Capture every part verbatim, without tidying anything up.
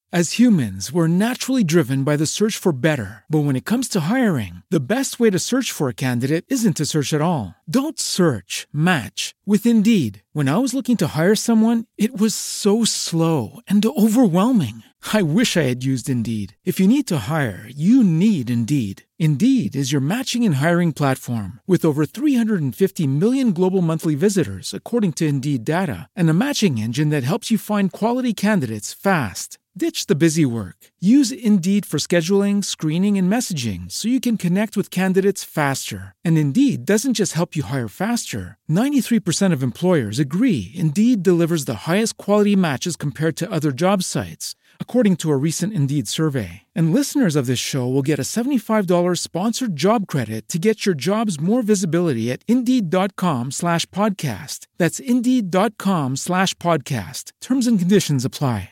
As humans, we're naturally driven by the search for better. But when it comes to hiring, the best way to search for a candidate isn't to search at all. Don't search, match with Indeed. When I was looking to hire someone, it was so slow and overwhelming. I wish I had used Indeed. If you need to hire, you need Indeed. Indeed is your matching and hiring platform with over three hundred fifty million global monthly visitors, according to Indeed data, and a matching engine that helps you find quality candidates fast. Ditch the busy work. Use Indeed for scheduling, screening, and messaging so you can connect with candidates faster. And Indeed doesn't just help you hire faster. ninety-three percent of employers agree Indeed delivers the highest quality matches compared to other job sites, according to a recent Indeed survey. And listeners of this show will get a seventy-five dollars sponsored job credit to get your jobs more visibility at Indeed.com slash podcast. That's Indeed.com slash podcast. Terms and conditions apply.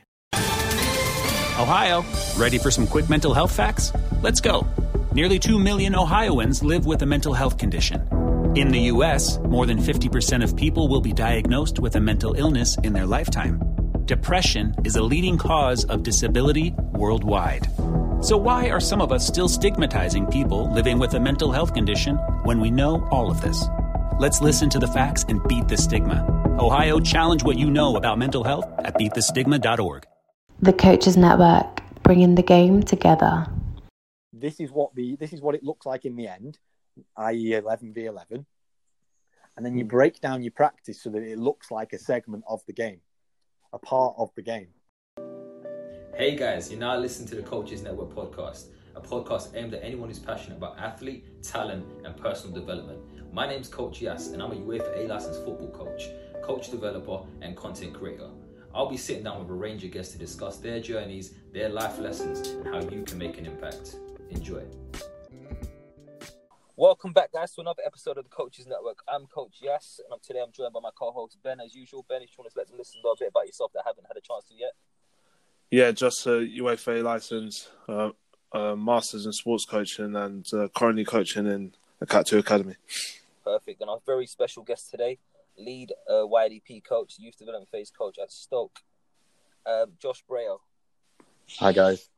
Ohio, ready for some quick mental health facts? Let's go. Nearly two million Ohioans live with a mental health condition. In the U S, more than fifty percent of people will be diagnosed with a mental illness in their lifetime. Depression is a leading cause of disability worldwide. So why are some of us still stigmatizing people living with a mental health condition when we know all of this? Let's listen to the facts and beat the stigma. Ohio, challenge what you know about mental health at beat the stigma dot org. The Coaches Network, bringing the game together. This is what the this is what it looks like in the end, that is eleven v eleven. And then you break down your practice so that it looks like a segment of the game, a part of the game. Hey guys, you're now listening to the Coaches Network podcast, a podcast aimed at anyone who's passionate about athlete, talent, and personal development. My name's Coach Yas, and I'm a UEFA A licensed football coach, coach developer, and content creator. I'll be sitting down with a range of guests to discuss their journeys, their life lessons, and how you can make an impact. Enjoy. Welcome back, guys, to another episode of the Coaches Network. I'm Coach Yas, and I'm, today I'm joined by my co-host Ben, as usual. Ben, if you want to let them listen know a bit about yourself that haven't had a chance to yet. Yeah, just a UEFA license, uh, uh, masters in sports coaching, and uh, currently coaching in the Cat two Academy. Perfect. And our very special guest today, lead uh, Y D P coach, youth development phase coach at Stoke, um, Josh Braille. Hi guys.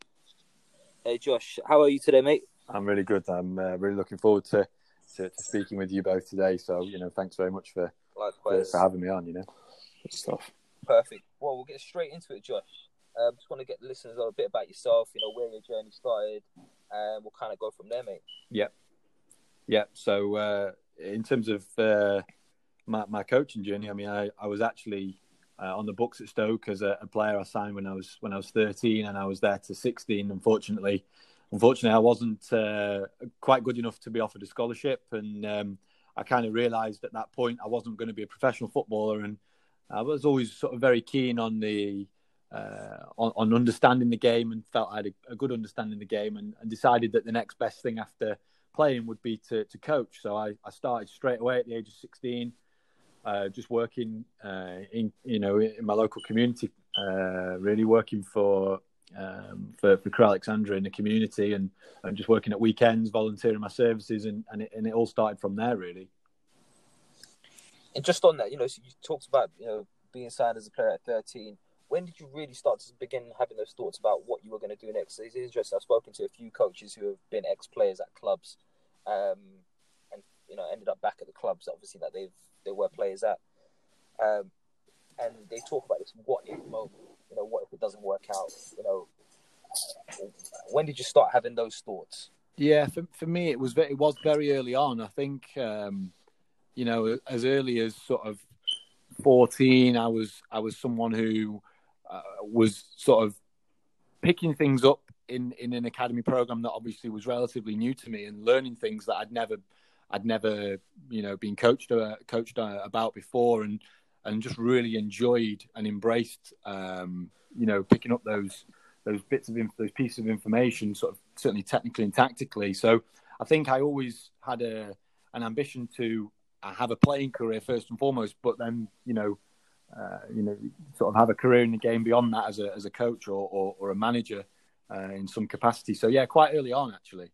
Hey Josh, how are you today, mate? I'm really good. I'm uh, really looking forward to, to, to speaking with you both today. So, you know, thanks very much for, for, for having me on, you know. Good stuff. Perfect. Well, we'll get straight into it, Josh. Um, just want to get the listeners a bit about yourself, you know, where your journey started, and we'll kind of go from there, mate. Yep. Yep. So, uh, in terms of uh, my, my coaching journey, I mean, I, I was actually uh, on the books at Stoke as a, a player. I signed when I was when I was thirteen, and I was there to sixteen. Unfortunately, unfortunately, I wasn't uh, quite good enough to be offered a scholarship, and um, I kind of realised at that point I wasn't going to be a professional footballer, and I was always sort of very keen on the uh, on, on understanding the game, and felt I had a, a good understanding of the game, and, and decided that the next best thing after playing would be to, to coach. So I, I started straight away at the age of sixteen, uh, just working uh, in you know in my local community, uh, really working for um, for for Crewe Alexandra in the community, and, and just working at weekends, volunteering my services, and and it, and it all started from there really. And just on that, you know, so you talked about you know being signed as a player at thirteen. When did you really start to begin having those thoughts about what you were going to do next? It's interesting. I've spoken to a few coaches who have been ex-players at clubs, um, and you know ended up back at the clubs obviously that they've they were players at, um, and they talk about this what if moment. You know, what if it doesn't work out? You know, when did you start having those thoughts? Yeah, for for me it was very, it was very early on. I think um, you know as early as sort of fourteen, I was I was someone who uh, was sort of picking things up in, in an academy program that obviously was relatively new to me, and learning things that I'd never I'd never you know been coached uh, coached uh, about before, and and just really enjoyed and embraced um, you know picking up those those bits of inf- those pieces of information, sort of certainly technically and tactically. So I think I always had a an ambition to have a playing career first and foremost, but then you know, uh, you know, sort of have a career in the game beyond that as a as a coach or or, or a manager uh, in some capacity. So yeah, quite early on actually.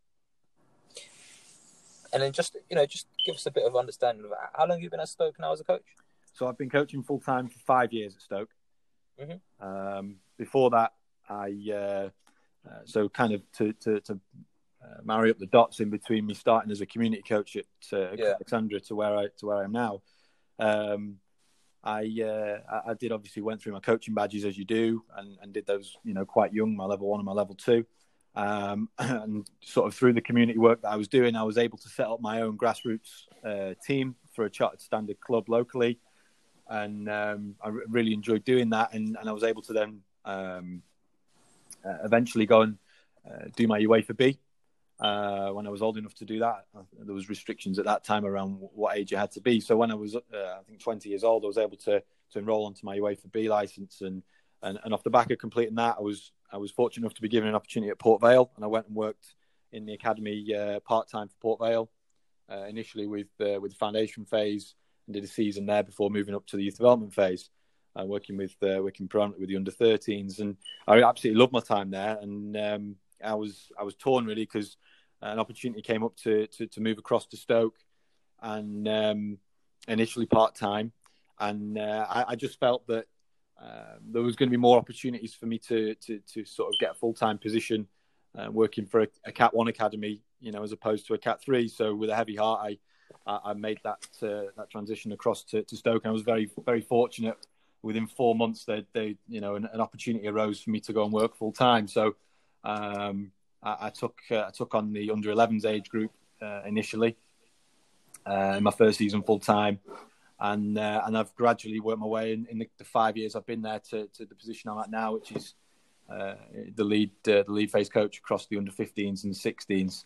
And then just you know, just give us a bit of understanding of how long you've been at Stoke now as a coach. So I've been coaching full time for five years at Stoke. Mm-hmm. Um, before that, I uh, uh, so kind of to to, to uh, marry up the dots in between me starting as a community coach at uh, Yeah. Alexandra to where I to where I am now. Um, I, uh, I I did obviously went through my coaching badges as you do, and, and did those, you know, quite young, my level one and my level two. Um, and sort of through the community work that I was doing, I was able to set up my own grassroots uh, team for a chartered standard club locally. And um, I re- really enjoyed doing that. And, and I was able to then um, uh, eventually go and uh, do my UEFA B. Uh, when I was old enough to do that, there was restrictions at that time around what age you had to be. So when I was, uh, I think, twenty years old, I was able to to enrol onto my UEFA B license, and, and and off the back of completing that, I was I was fortunate enough to be given an opportunity at Port Vale, and I went and worked in the academy uh, part time for Port Vale, uh, initially with uh, with the foundation phase, and did a season there before moving up to the youth development phase, uh, working with uh, working predominantly with the under thirteens, and I absolutely loved my time there, and um, I was I was torn really because an opportunity came up to, to, to move across to Stoke, and um, initially part time, and uh, I, I just felt that uh, there was going to be more opportunities for me to to, to sort of get a full time position uh, working for a, a Cat One academy, you know, as opposed to a Cat Three. So with a heavy heart, I I, I made that uh, that transition across to, to Stoke, and I was very very fortunate. Within four months, they they you know an, an opportunity arose for me to go and work full time. So. Um, I took uh, I took on the under elevens age group uh, initially uh, in my first season full time, and uh, and I've gradually worked my way in, in the, the five years I've been there to, to the position I'm at now, which is uh, the lead uh, the lead phase coach across the under fifteens and sixteens.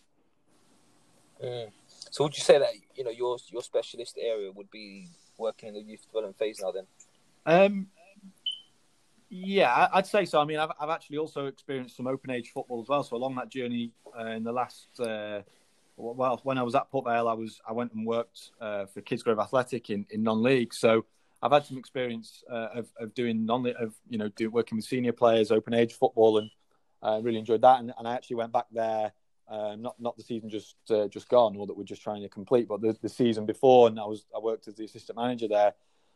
Mm. So would you say that, you know, your your specialist area would be working in the youth development phase now then? Um. Yeah, I'd say so. I mean, I've I've actually also experienced some open age football as well. So along that journey, uh, in the last, uh, well, when I was at Port Vale, I was I went and worked uh, for Kidsgrove Athletic in, in non-league. So I've had some experience uh, of of doing non of you know do, working with senior players, open age football, and I uh, really enjoyed that. And, and I actually went back there, uh, not not the season just uh, just gone, or that we're just trying to complete, but the, the season before. And I was I worked as the assistant manager there.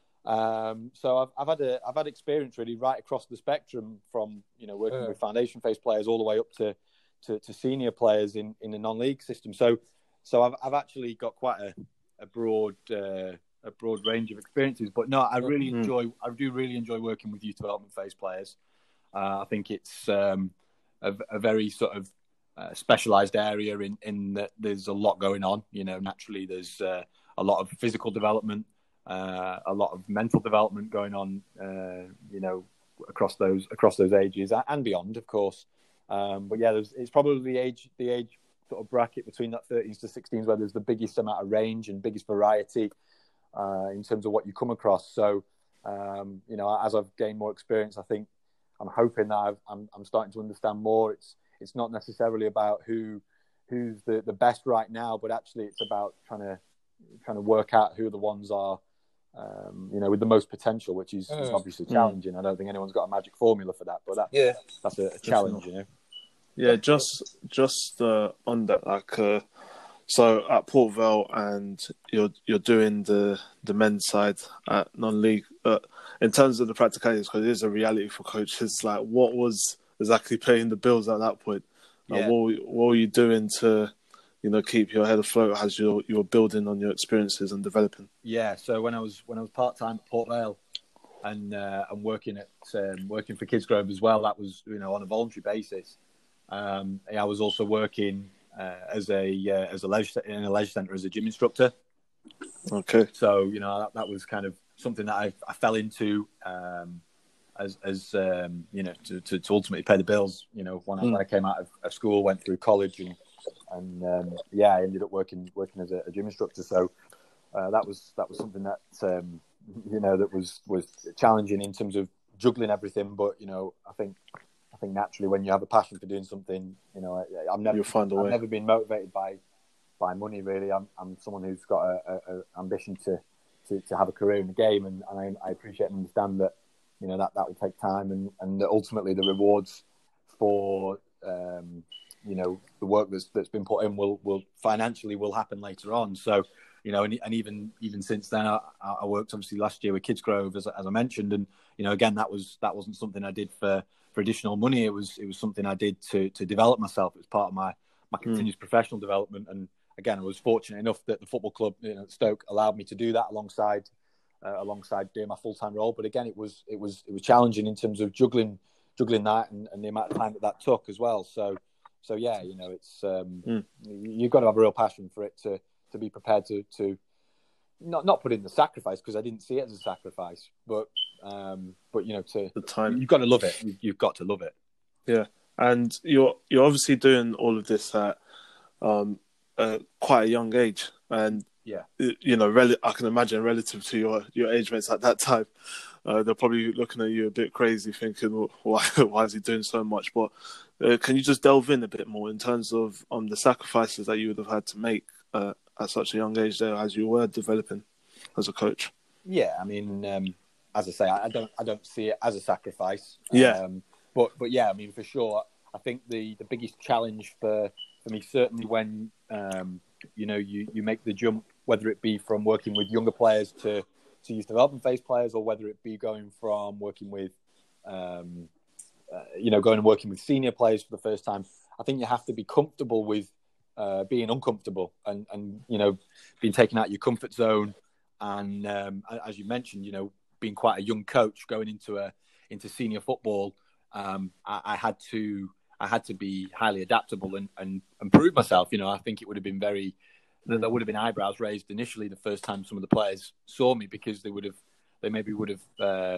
Um, so I've, I've had a, I've had experience really right across the spectrum from, you know, working yeah. with foundation phase players all the way up to, to, to senior players in, in the non-league system. So, so I've, I've actually got quite a, a broad, uh, a broad range of experiences, but no, I really mm-hmm. enjoy, I do really enjoy working with youth development phase players. Uh, I think it's, um, a, a very sort of, uh, specialized area in, in that there's a lot going on, you know, naturally there's, uh, a lot of physical development, Uh, a lot of mental development going on, uh, you know, across those across those ages and beyond, of course. Um, but yeah, there's, it's probably the age the age sort of bracket between that thirteens to sixteens where there's the biggest amount of range and biggest variety uh, in terms of what you come across. So, um, you know, as I've gained more experience, I think I'm hoping that I've, I'm I'm starting to understand more. It's it's not necessarily about who who's the, the best right now, but actually it's about trying to trying to work out who the ones are. Um, you know, with the most potential, which is, mm. is obviously challenging. Mm. I don't think anyone's got a magic formula for that, but that, yeah, that's a, a challenge, you know. Yeah, just just uh, on that, like, uh, so at Port Vale, and you're you're doing the the men's side at non-league. Uh, in terms of the practicalities, because it is a reality for coaches. Like, what was exactly paying the bills at that point? Like, yeah. what were, what were you doing to, you know, keep your head afloat as you're you're building on your experiences and developing? Yeah, so when I was when I was part time at Port Vale, and uh, and working at um, working for Kidsgrove as well, that was, you know, on a voluntary basis. Um, I was also working uh, as a uh, as a leisure in a leisure centre as a gym instructor. Okay. So, you know, that, that was kind of something that I, I fell into um, as as um, you know to, to, to ultimately pay the bills. You know, when I, mm. when I came out of, of school, went through college and. And um, yeah, I ended up working working as a, a gym instructor. So uh, that was that was something that um, you know that was, was challenging in terms of juggling everything. But you know, I think I think naturally when you have a passion for doing something, you know, I, I've never You'll find a way. I've never been motivated by by money. Really, I'm I'm someone who's got a, a, a ambition to, to, to have a career in the game, and, and I, I appreciate and understand that, you know, that that will take time, and and that ultimately the rewards for um, you know, the work that's that's been put in will will financially will happen later on. So, you know, and, and even even since then, I, I worked obviously last year with Kidsgrove, as as I mentioned, and you know, again, that was that wasn't something I did for for additional money. It was it was something I did to to develop myself. It was part of my my continuous mm. professional development. And again, I was fortunate enough that the football club, you know, Stoke, allowed me to do that alongside uh, alongside doing my full time role. But again, it was it was it was challenging in terms of juggling juggling that and, and the amount of time that that took as well. So so yeah, you know, it's um, mm. you've got to have a real passion for it to to be prepared to to not not put in the sacrifice, because I didn't see it as a sacrifice, but um, but you know, to the time you've got to love it. You've got to love it. Yeah, and you're you're obviously doing all of this at um, uh, quite a young age, and yeah, you know, rel- I can imagine relative to your your age mates at that time, uh, they're probably looking at you a bit crazy, thinking, well, why why is he doing so much? But uh, can you just delve in a bit more in terms of um, the sacrifices that you would have had to make uh, at such a young age there, as you were developing as a coach? Yeah, I mean, um, as I say, I don't I don't see it as a sacrifice. Yeah. Um, but but yeah, I mean, for sure, I think the, the biggest challenge for, for me, certainly when um, you know you, you make the jump, whether it be from working with younger players to, to youth development phase players, or whether it be going from working with um, uh, you know going and working with senior players for the first time, I think you have to be comfortable with uh, being uncomfortable and, and you know being taken out of your comfort zone. And um, as you mentioned, you know, being quite a young coach going into a into senior football, um, I, I had to I had to be highly adaptable and, and, and prove myself. You know, I think it would have been very there would have been eyebrows raised initially the first time some of the players saw me, because they would have they maybe would have uh,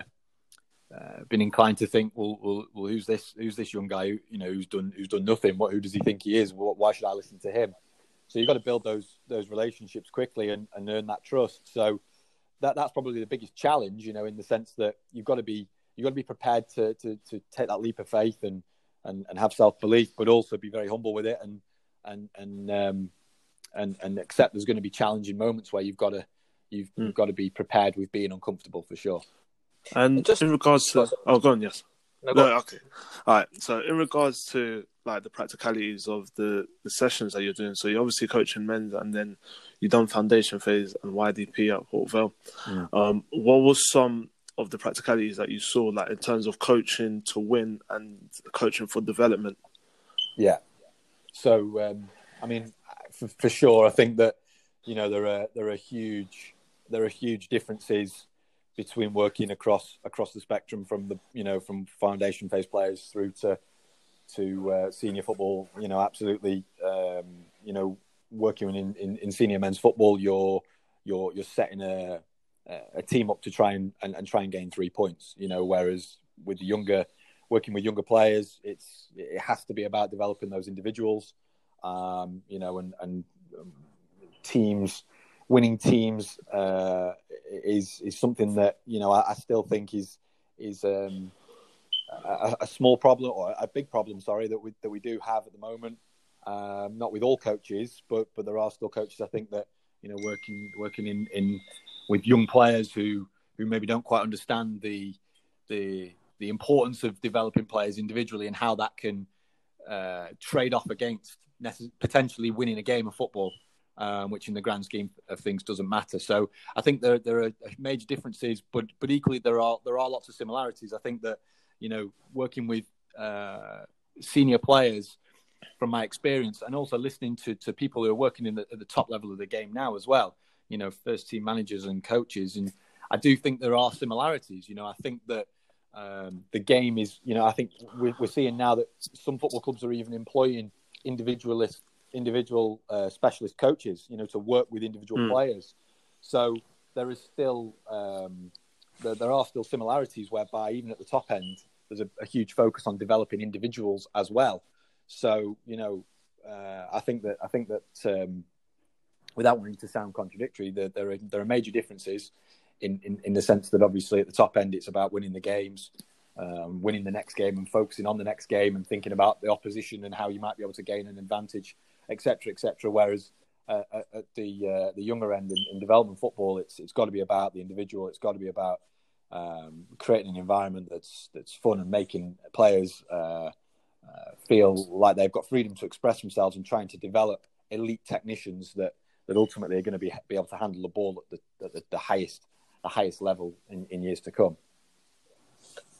uh, been inclined to think, well, well, well, who's this who's this young guy? Who, you know, who's done who's done nothing? What who does he think he is? Why should I listen to him? So you've got to build those those relationships quickly and, and earn that trust. So that that's probably the biggest challenge, you know, in the sense that you've got to be you've got to be prepared to to, to take that leap of faith and, and, and have self belief, but also be very humble with it and and and um, and and accept there's going to be challenging moments where you've got to you've, mm. you've got to be prepared with being uncomfortable for sure. And just in regards to oh, go on, yes. No, go no, okay. All right. So in regards to like the practicalities of the, the sessions that you're doing, so you're obviously coaching men's, and then you've done foundation phase and Y D P at Port Vale. Mm. Um, what was some of the practicalities that you saw, like in terms of coaching to win and coaching for development? Yeah. So um, I mean, for, for sure, I think that you know there are there are huge there are huge differences between working across across the spectrum, from the you know from foundation phase players through to to uh, senior football. You know, absolutely. Um, you know, working in, in, in senior men's football, you're you're you're setting a a team up to try and, and, and try and gain three points. You know, whereas with the younger working with younger players, it's it has to be about developing those individuals. Um, you know, and and um, teams. Winning teams uh, is is something that you know I, I still think is is um, a, a small problem, or a big problem. Sorry, that we that we do have at the moment. Um, not with all coaches, but but there are still coaches I think that you know working working in, in with young players who, who maybe don't quite understand the the the importance of developing players individually and how that can uh, trade off against necess- potentially winning a game of football. Um, which in the grand scheme of things doesn't matter. So I think there there are major differences, but but equally there are there are lots of similarities. I think that you know working with uh, senior players, from my experience, and also listening to, to people who are working in the, at the top level of the game now as well. You know, first team managers and coaches, and I do think there are similarities. You know, I think that um, the game is. You know, I think we're, we're seeing now that some football clubs are even employing individualist. individual uh, specialist coaches, you know, to work with individual mm. players. So there is still, um, there, there are still similarities whereby even at the top end, there's a, a huge focus on developing individuals as well. So, you know, uh, I think that, I think that um, without wanting to sound contradictory, that there are, there are major differences in, in, in the sense that obviously at the top end, it's about winning the games, um, winning the next game and focusing on the next game and thinking about the opposition and how you might be able to gain an advantage, et cetera, et cetera. Whereas uh, at the uh, the younger end in, in development football, it's it's got to be about the individual. It's got to be about um, creating an environment that's that's fun and making players uh, uh, feel like they've got freedom to express themselves and trying to develop elite technicians that, that ultimately are going to be be able to handle the ball at the, at the, the highest the highest level in, in years to come.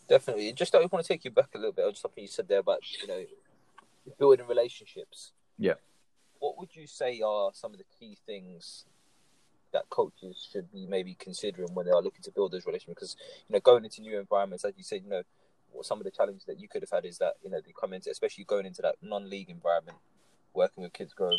Definitely. Just I want to take you back a little bit on something you said there about, you know, building relationships. Yeah. What would you say are some of the key things that coaches should be maybe considering when they are looking to build those relationships? Because, you know, going into new environments, as you said, you know, some of the challenges that you could have had is that, you know, they come into, especially going into that non-league environment, working with Kids Grove,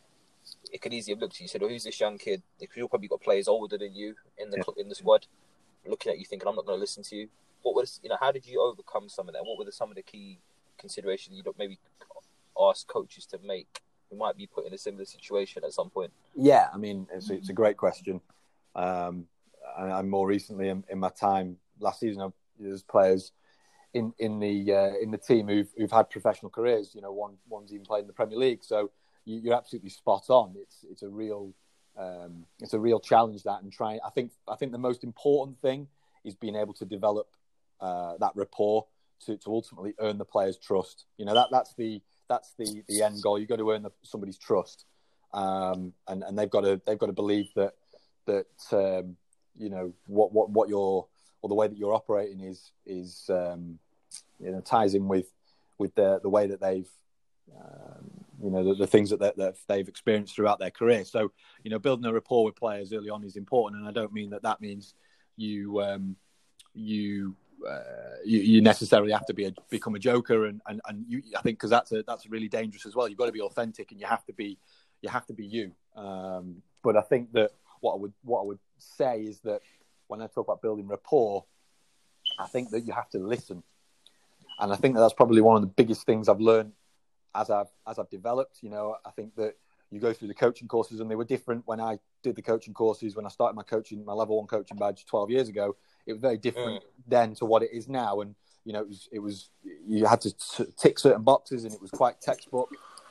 it could easily have looked at you and said, "Oh, who's this young kid?" You've probably got players older than you in the yeah. in the squad, looking at you thinking, "I'm not going to listen to you." What was, you know, how did you overcome some of that? What were the, some of the key considerations you don't maybe ask coaches to make who might be put in a similar situation at some point? Yeah, I mean, it's, it's a great question. Um, and, and more recently, in, in my time last season, there's players in in the uh, in the team who've who've had professional careers. You know, one one's even played in the Premier League. So you, you're absolutely spot on. It's it's a real um, it's a real challenge that, and trying. I think I think the most important thing is being able to develop uh, that rapport to, to ultimately earn the players' trust. You know, that that's the that's the, the end goal. You've got to earn the, somebody's trust, um, and and they've got to they've got to believe that that um, you know what what what you're or the way that you're operating is is um, you know ties in with with the the way that they've um, you know the, the things that, that that they've experienced throughout their career. So you know building a rapport with players early on is important, and I don't mean that that means you um, you. Uh, you, you necessarily have to be a, become a joker, and and, and you, I think because that's a that's really dangerous as well. You've got to be authentic, and you have to be you have to be you. Um, but I think that what I would what I would say is that when I talk about building rapport, I think that you have to listen, and I think that that's probably one of the biggest things I've learned as I've as I've developed. You know, I think that you go through the coaching courses, and they were different when I did the coaching courses when I started my coaching my level one coaching badge twelve years ago. It was very different mm. then to what it is now, and you know, it was it was you had to t- tick certain boxes, and it was quite textbook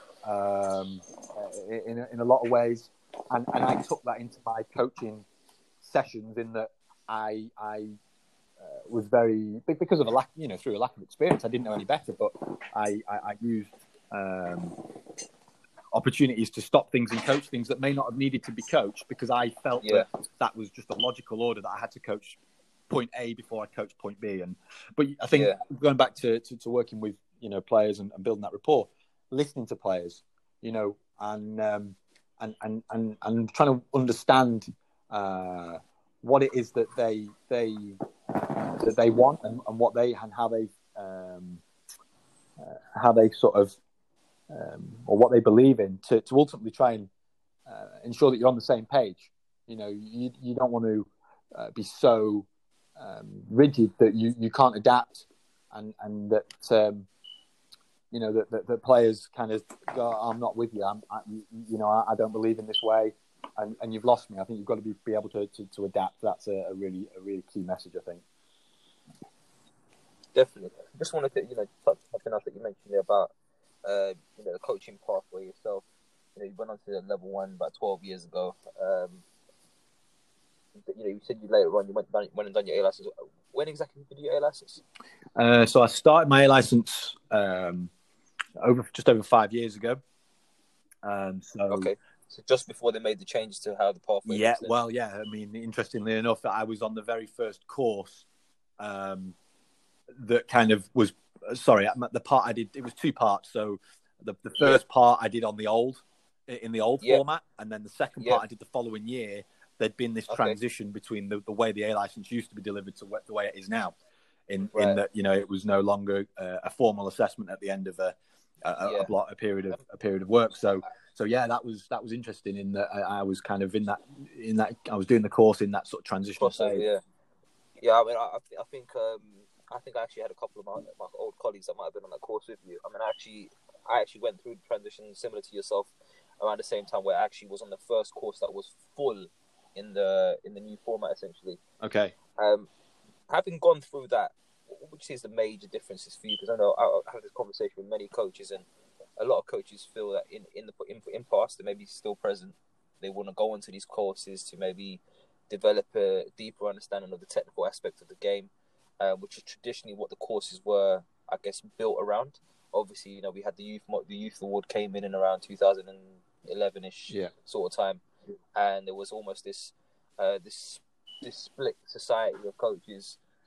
um, in a, in a lot of ways. And and I took that into my coaching sessions in that I I uh, was very because of a lack, you know, through a lack of experience, I didn't know any better, but I I, I used um, opportunities to stop things and coach things that may not have needed to be coached because I felt yeah. that that was just a logical order that I had to coach point A before I coach point B. And but I think yeah. going back to, to, to working with you know players and, and building that rapport, listening to players, you know, and um, and, and and and trying to understand uh, what it is that they they uh, that they want and, and what they and how they um, uh, how they sort of um, or what they believe in to, to ultimately try and uh, ensure that you're on the same page. You know, you you don't want to uh, be so Um, rigid that you, you can't adapt, and and that um, you know that, that, that players kind of go, I'm not with you. I'm, I, you, you know, I, I don't believe in this way, and, and you've lost me. I think you've got to be, be able to, to, to adapt. That's a, a really a really key message, I think. Definitely. Just wanted to you know touch something else that you mentioned there about uh, you know the coaching pathway yourself. You know, you went on to level one about twelve years ago. Um, You know, you said you later on you went, went and done your A license. When exactly did you do your A license? Uh, so I started my A license um, over just over five years ago. Um, so okay, so just before they made the changes to how the pathway. Yeah, well, yeah. I mean, interestingly enough, I was on the very first course um, that kind of was. Sorry, the part I did it was two parts. So the the first yeah. part I did on the old in the old yeah. format, and then the second part yeah. I did the following year. There'd been this okay. transition between the, the way the A license used to be delivered to the way it is now, in, right. in that you know it was no longer uh, a formal assessment at the end of a a, yeah. a, block, a period of a period of work. So so yeah, that was that was interesting in that I, I was kind of in that in that I was doing the course in that sort of transition phase. Yeah, yeah. I mean, I, I think um, I think I actually had a couple of my, my old colleagues that might have been on that course with you. I mean, I actually I actually went through the transition similar to yourself around the same time, where I actually was on the first course that was full. in the in the new format, essentially. Okay. Um, having gone through that, what would you say is the major differences for you? Because I know I, I had this conversation with many coaches, and a lot of coaches feel that in in the in, in past, they may be still present. They want to go into these courses to maybe develop a deeper understanding of the technical aspect of the game, uh, which is traditionally what the courses were, I guess, built around. Obviously, you know, we had the youth the youth award came in in around two thousand eleven-ish yeah. sort of time. And there was almost this, uh, this, this split society of coaches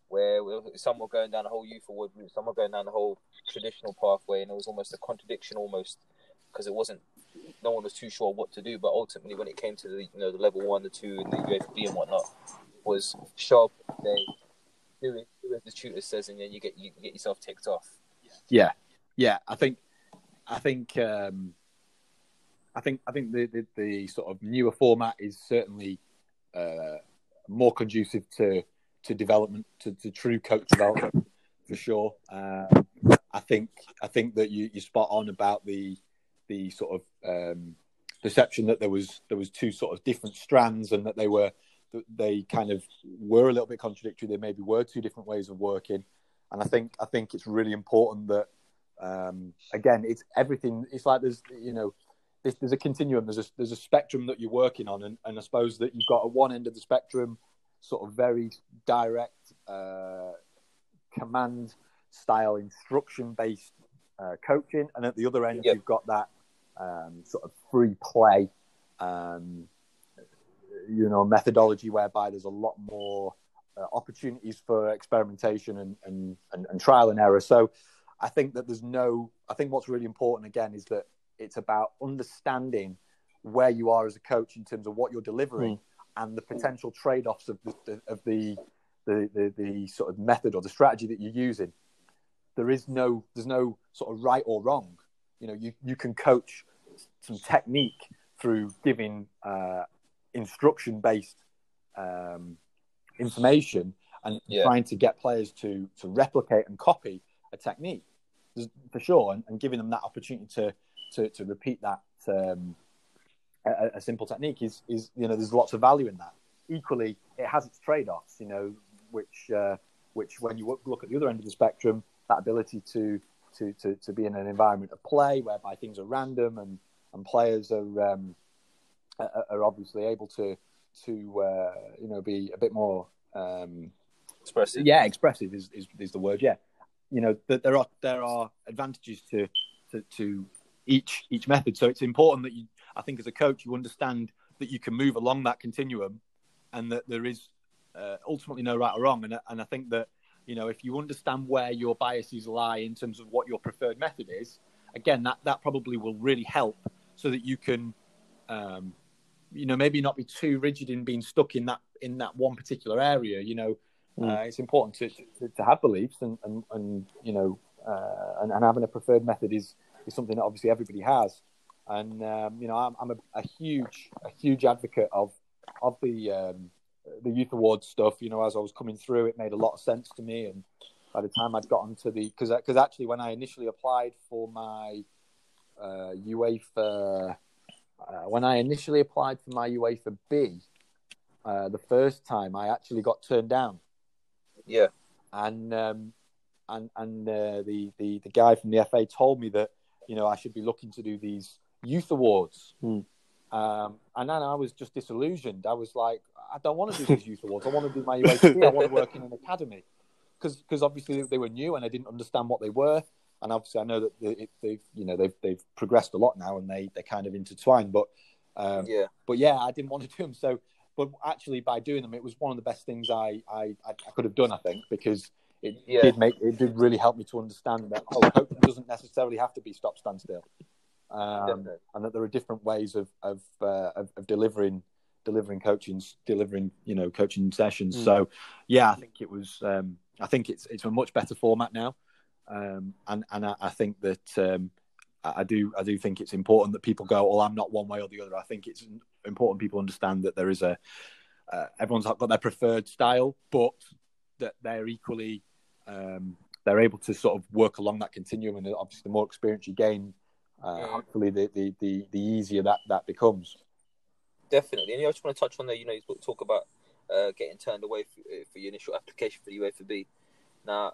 where some were going down the whole youth award route, some were going down the whole traditional pathway, and it was almost a contradiction, almost because it wasn't. No one was too sure what to do, but ultimately, when it came to the you know the level one, the two, and the UEFA and whatnot, was show up they do it, do as the tutor says, and then you get you get yourself ticked off. Yeah, yeah. I think, I think, um, I think, I think the, the the sort of newer format is certainly uh, more conducive to to development, to, to true coach development for sure. Uh, I think I think that you you spot on about the the sort of um, perception that there was there was two sort of different strands, and that they were they kind of were a little bit contradictory. They maybe were two different ways of working, and I think I think it's really important that um, again, it's everything. It's like there's you know there's, there's a continuum. There's a there's a spectrum that you're working on, and, and I suppose that you've got at one end of the spectrum sort of very direct uh, command style, instruction based uh, coaching, and at the other end yep. you've got that um, sort of free play. Um, you know, methodology whereby there's a lot more uh, opportunities for experimentation and, and, and, and trial and error. So I think that there's no, I think what's really important again is that it's about understanding where you are as a coach in terms of what you're delivering mm. and the potential trade-offs of the, the of the, the, the, the sort of method or the strategy that you're using. There is no, there's no sort of right or wrong. You know, you, you can coach some technique through giving, uh, instruction-based um, information and yeah. trying to get players to to replicate and copy a technique, for sure, and, and giving them that opportunity to to, to repeat that um, a, a simple technique is is you know there's lots of value in that. Equally, it has its trade-offs, you know, which uh, which when you look at the other end of the spectrum, that ability to to to, to be in an environment of play whereby things are random and and players are um, are obviously able to to uh, you know be a bit more um, expressive. Yeah, expressive is, is, is the word. Yeah, you know that there are there are advantages to, to to each each method. So it's important that you, I think, as a coach, you understand that you can move along that continuum, and that there is uh, ultimately no right or wrong. And and I think that you know if you understand where your biases lie in terms of what your preferred method is, again, that that probably will really help so that you can. Um, you know, maybe not be too rigid in being stuck in that in that one particular area. You know, mm. uh, it's important to, to to have beliefs and and, and you know, uh, and, and having a preferred method is, is something that obviously everybody has. And um, you know, I'm I'm a, a huge a huge advocate of of the um, the youth awards stuff. You know, as I was coming through, it made a lot of sense to me. And by the time I'd gotten to the because because actually when I initially applied for my uh, UEFA. Uh, when I initially applied for my UEFA B, uh, the first time I actually got turned down. Yeah, and um, and and uh, the the the guy from the F A told me that you know I should be looking to do these youth awards. Mm. Um, and then I was just disillusioned. I was like, I don't want to do these youth awards. I want to do my UEFA B. I want to work in an academy because because obviously they were new and I didn't understand what they were. And obviously, I know that they, they've, you know, they've they've progressed a lot now, and they they kind of intertwine. But um, yeah, but yeah, I didn't want to do them. So, but actually, by doing them, it was one of the best things I I, I could have done. I think because it yeah. did make it did really help me to understand that oh, coaching doesn't necessarily have to be stop stand still, um, and that there are different ways of of uh, of, of delivering delivering coaching delivering you know coaching sessions. Mm. So yeah, I think it was um, I think it's it's a much better format now. Um, and and I, I think that um, I do I do think it's important that people go, well, I'm not one way or the other. I think it's important people understand that there is a uh, everyone's got their preferred style, but that they're equally um, they're able to sort of work along that continuum. And obviously, the more experience you gain, uh, yeah. hopefully, the, the the the easier that that becomes. Definitely, and I just want to touch on there. You know, you talk about uh, getting turned away for, for your initial application for the UEFA B. Now,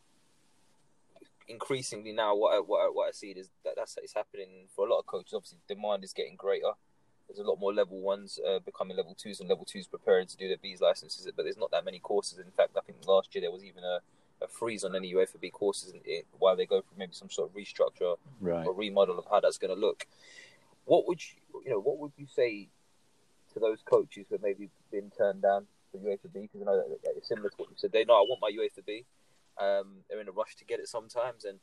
increasingly now, what I, what I, what I see is that that's it's happening for a lot of coaches. Obviously, demand is getting greater. There's a lot more level ones uh, becoming level twos, and level twos preparing to do their B's licenses. But there's not that many courses. In fact, I think last year there was even a, a freeze on any UEFA B courses in it, while they go through maybe some sort of restructure right. or remodel of how that's going to look. What would you, you know, what would you say to those coaches who have maybe been turned down for UEFA B, because I know that, that it's similar to what you said. They know I want my UEFA B. Um, they're in a rush to get it sometimes, and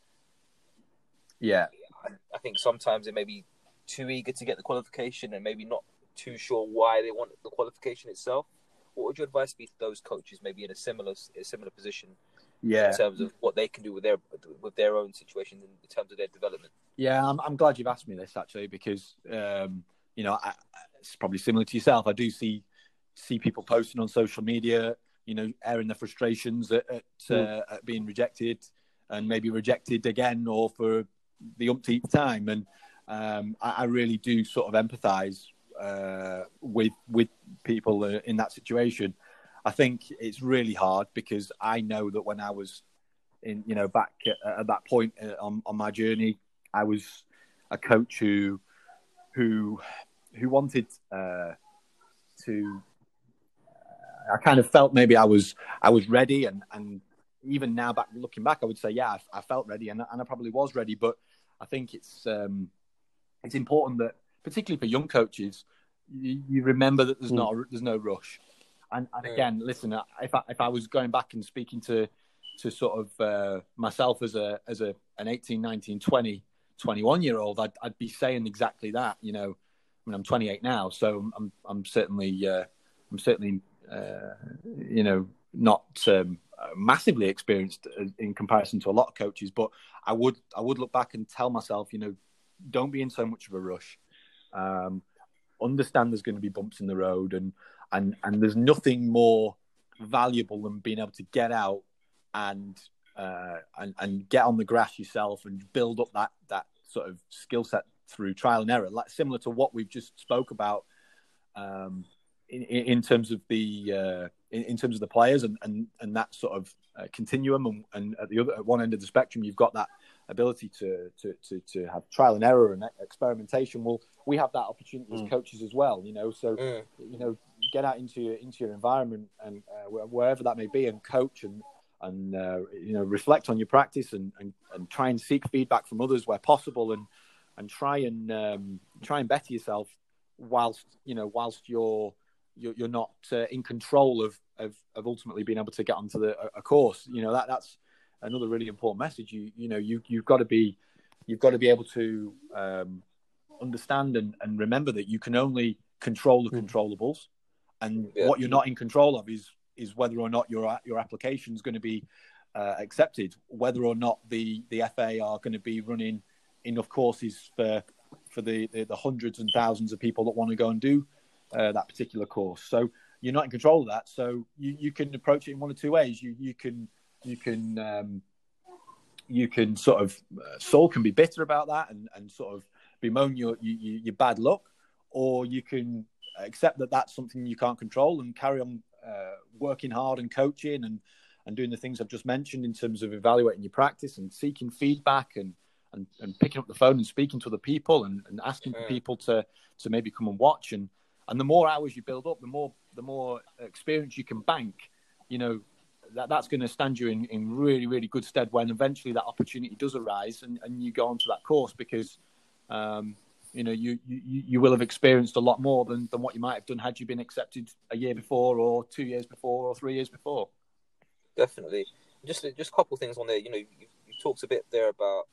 yeah, I, I think sometimes they may be too eager to get the qualification and maybe not too sure why they want the qualification itself. What would your advice be to those coaches, maybe in a similar a similar position, yeah, in terms of what they can do with their with their own situation in terms of their development? Yeah, I'm, I'm glad you've asked me this actually, because um, you know I, it's probably similar to yourself. I do see see people posting on social media, you know, airing their frustrations at, at, uh, at being rejected and maybe rejected again or for the umpteenth time. And um, I, I really do sort of empathise uh, with with people in that situation. I think it's really hard because I know that when I was in, you know, back at, at that point on, on my journey, I was a coach who who who wanted uh, to. Uh, I kind of felt maybe I was I was ready, and, and even now, back looking back, I would say, yeah, I, I felt ready, and, and I probably was ready. But I think it's um, it's important that, particularly for young coaches, you, you remember that there's mm. not a, there's no rush. And, and again, listen, if I, if I was going back and speaking to to sort of uh, myself as a as a an eighteen, nineteen, twenty, twenty-one year old, I'd, I'd be saying exactly that. You know, I mean, I'm twenty-eight now, so I'm I'm certainly uh, I'm certainly uh, you know not um, massively experienced in comparison to a lot of coaches, but I would I would look back and tell myself, you know, don't be in so much of a rush. Um, understand there's going to be bumps in the road, and and and there's nothing more valuable than being able to get out and uh, and and get on the grass yourself and build up that that sort of skill set through trial and error, like similar to what we've just spoke about um, in, in terms of the uh, in, in terms of the players and and, and that sort of uh, continuum, and, and at the other at one end of the spectrum, you've got that ability to to to to have trial and error and experimentation. Well, we have that opportunity mm. as coaches as well, you know. So mm. you know, get out into your into your environment and uh, wherever that may be, and coach and. and, uh, you know, reflect on your practice and, and, and try and seek feedback from others where possible, and, and try and, um, try and better yourself whilst, you know, whilst you're, you're, you're not uh, in control of, of, of ultimately being able to get onto the, a, a course. You know, that that's another really important message. You, you know, you, you've got to be, you've got to be able to, um, understand and, and remember that you can only control the mm. controllables, and yeah. what you're not in control of is, is whether or not your your application is going to be uh, accepted, whether or not the, the F A are going to be running enough courses for for the, the, the hundreds and thousands of people that want to go and do uh, that particular course. So you're not in control of that. So you, you can approach it in one or two ways. You you can you can um, you can sort of uh, soul can be bitter about that and, and sort of bemoan your, your your bad luck, or you can accept that that's something you can't control and carry on. Uh, working hard and coaching and, and doing the things I've just mentioned in terms of evaluating your practice and seeking feedback and, and, and picking up the phone and speaking to other people and, and asking yeah. people to, to maybe come and watch. And, and the more hours you build up, the more the more experience you can bank, you know, that, that's going to stand you in, in really, really good stead when eventually that opportunity does arise and, and you go onto that course, because um, you know, you, you, you will have experienced a lot more than, than what you might have done had you been accepted a year before or two years before or three years before. Definitely. Just just a couple of things on there. You know, you, you talked a bit there about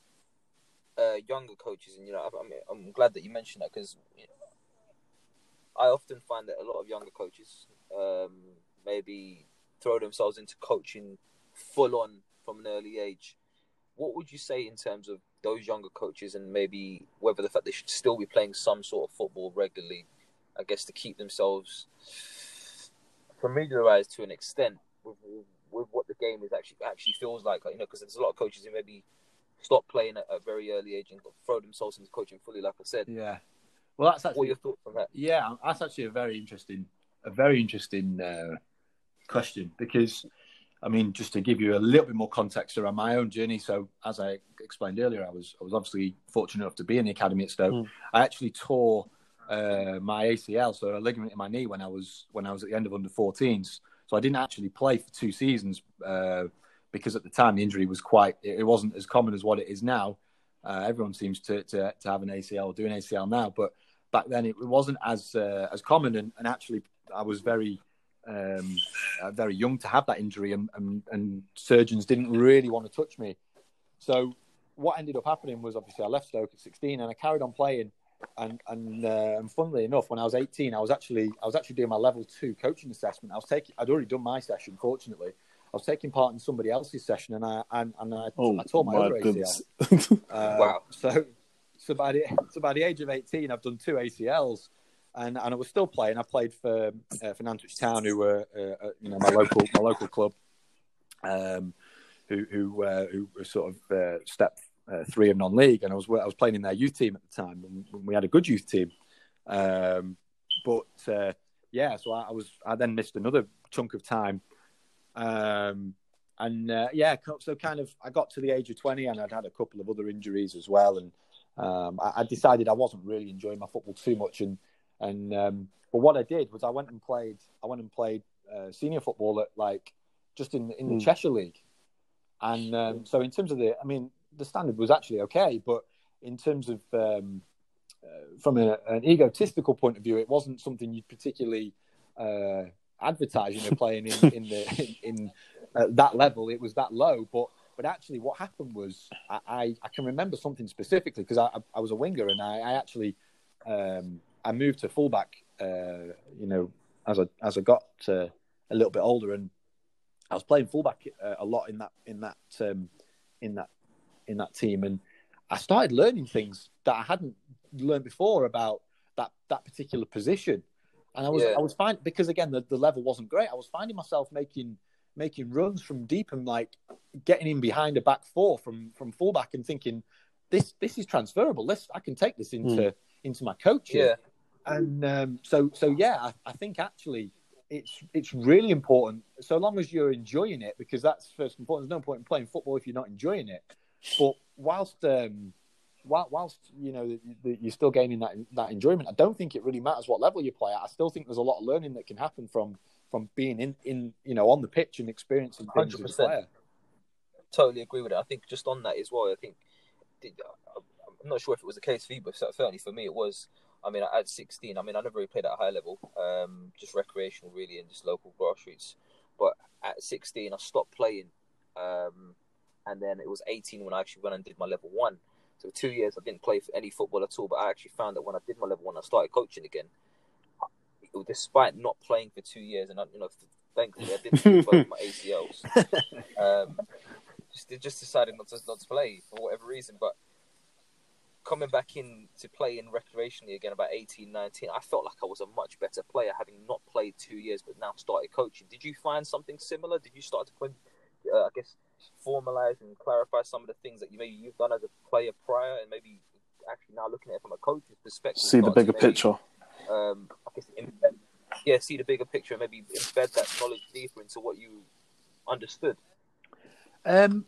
uh, younger coaches, and, you know, I, I mean, I'm glad that you mentioned that, because you know, I often find that a lot of younger coaches um, maybe throw themselves into coaching full on from an early age. What would you say in terms of those younger coaches, and maybe whether the fact they should still be playing some sort of football regularly, I guess, to keep themselves familiarized to an extent with, with, with what the game is actually actually feels like, you know, because there's a lot of coaches who maybe stop playing at a very early age and throw themselves into coaching fully, like I said. Yeah. Well, that's actually, what are your thoughts on that? Yeah, that's actually a very interesting, a very interesting uh, question, because, I mean, just to give you a little bit more context around my own journey. So, as I explained earlier, I was I was obviously fortunate enough to be in the academy at Stoke. Mm. I actually tore uh, my A C L, so a ligament in my knee, when I was when I was at the end of under fourteens. So I didn't actually play for two seasons uh, because at the time the injury was quite. It wasn't as common as what it is now. Uh, everyone seems to, to to have an A C L or do an A C L now, but back then it wasn't as uh, as common. And, and actually, I was very um, uh, very young to have that injury, and, and, and surgeons didn't really want to touch me. So what ended up happening was, obviously I left Stoke at sixteen, and I carried on playing. And and, uh, and funnily enough, when I was eighteen, I was actually I was actually doing my level two coaching assessment. I was taking I'd already done my session. Fortunately, I was taking part in somebody else's session, and I and, and I, oh, I tore my, my other goodness. A C L. uh, wow! So so by the so by the age of eighteen, I've done two A C Ls, and, and I was still playing. I played for uh, for Nantwich Town, who were uh, you know my local my local club, um, who who uh, who were sort of uh, step. Uh, three of non-league, and I was I was playing in their youth team at the time, and we had a good youth team. Um, but uh, yeah, so I, I was I then missed another chunk of time, um, and uh, yeah, so kind of I got to the age of twenty, and I'd had a couple of other injuries as well, and um, I, I decided I wasn't really enjoying my football too much, and and um, but what I did was I went and played I went and played uh, senior football at like just in in the mm. Cheshire League, and um, so in terms of the, I mean. The standard was actually okay, but in terms of um, uh, from a, an egotistical point of view, it wasn't something you'd particularly uh, advertise. You know, playing in in, the, in, in uh, that level, it was that low. But but actually, what happened was I I, I can remember something specifically because I, I was a winger, and I, I actually um, I moved to fullback. Uh, you know, as I as I got uh, a little bit older, and I was playing fullback uh, a lot in that in that um, in that. in that team, and I started learning things that I hadn't learned before about that that particular position. And I was yeah. I was fine because again the, the level wasn't great. I was finding myself making making runs from deep and like getting in behind a back four from from fullback and thinking this this is transferable. This I can take this into mm. into my coaching. Yeah. And um, so so yeah, I, I think actually it's it's really important so long as you're enjoying it, because that's first and foremost. There's no point in playing football if you're not enjoying it. But whilst um, whilst you know you're still gaining that that enjoyment, I don't think it really matters what level you play at. I still think there's a lot of learning that can happen from from being in, in you know on the pitch and experiencing things as a player. Totally agree with it. I think just on that as well. I think I'm not sure if it was the case for you, but certainly for me it was. I mean, at sixteen, I mean, I never really played at a high level, um, just recreational really and just local grassroots. But at sixteen, I stopped playing. Um, and then it was eighteen when I actually went and did my level one. So two years I didn't play for any football at all, but I actually found that when I did my level one, I started coaching again. It, despite not playing for two years, and I, you know, thankfully I didn't do both my A C Ls. Um, just, just decided not to, not to play for whatever reason, but coming back in to play in recreationally again about eighteen, nineteen, I felt like I was a much better player having not played two years but now started coaching. Did you find something similar? Did you start to play, uh, I guess, formalize and clarify some of the things that you maybe you've done as a player prior, and maybe actually now looking at it from a coach's perspective? See the bigger maybe, picture. Um, I guess embed, yeah, see the bigger picture and maybe embed that knowledge deeper into what you understood. Um.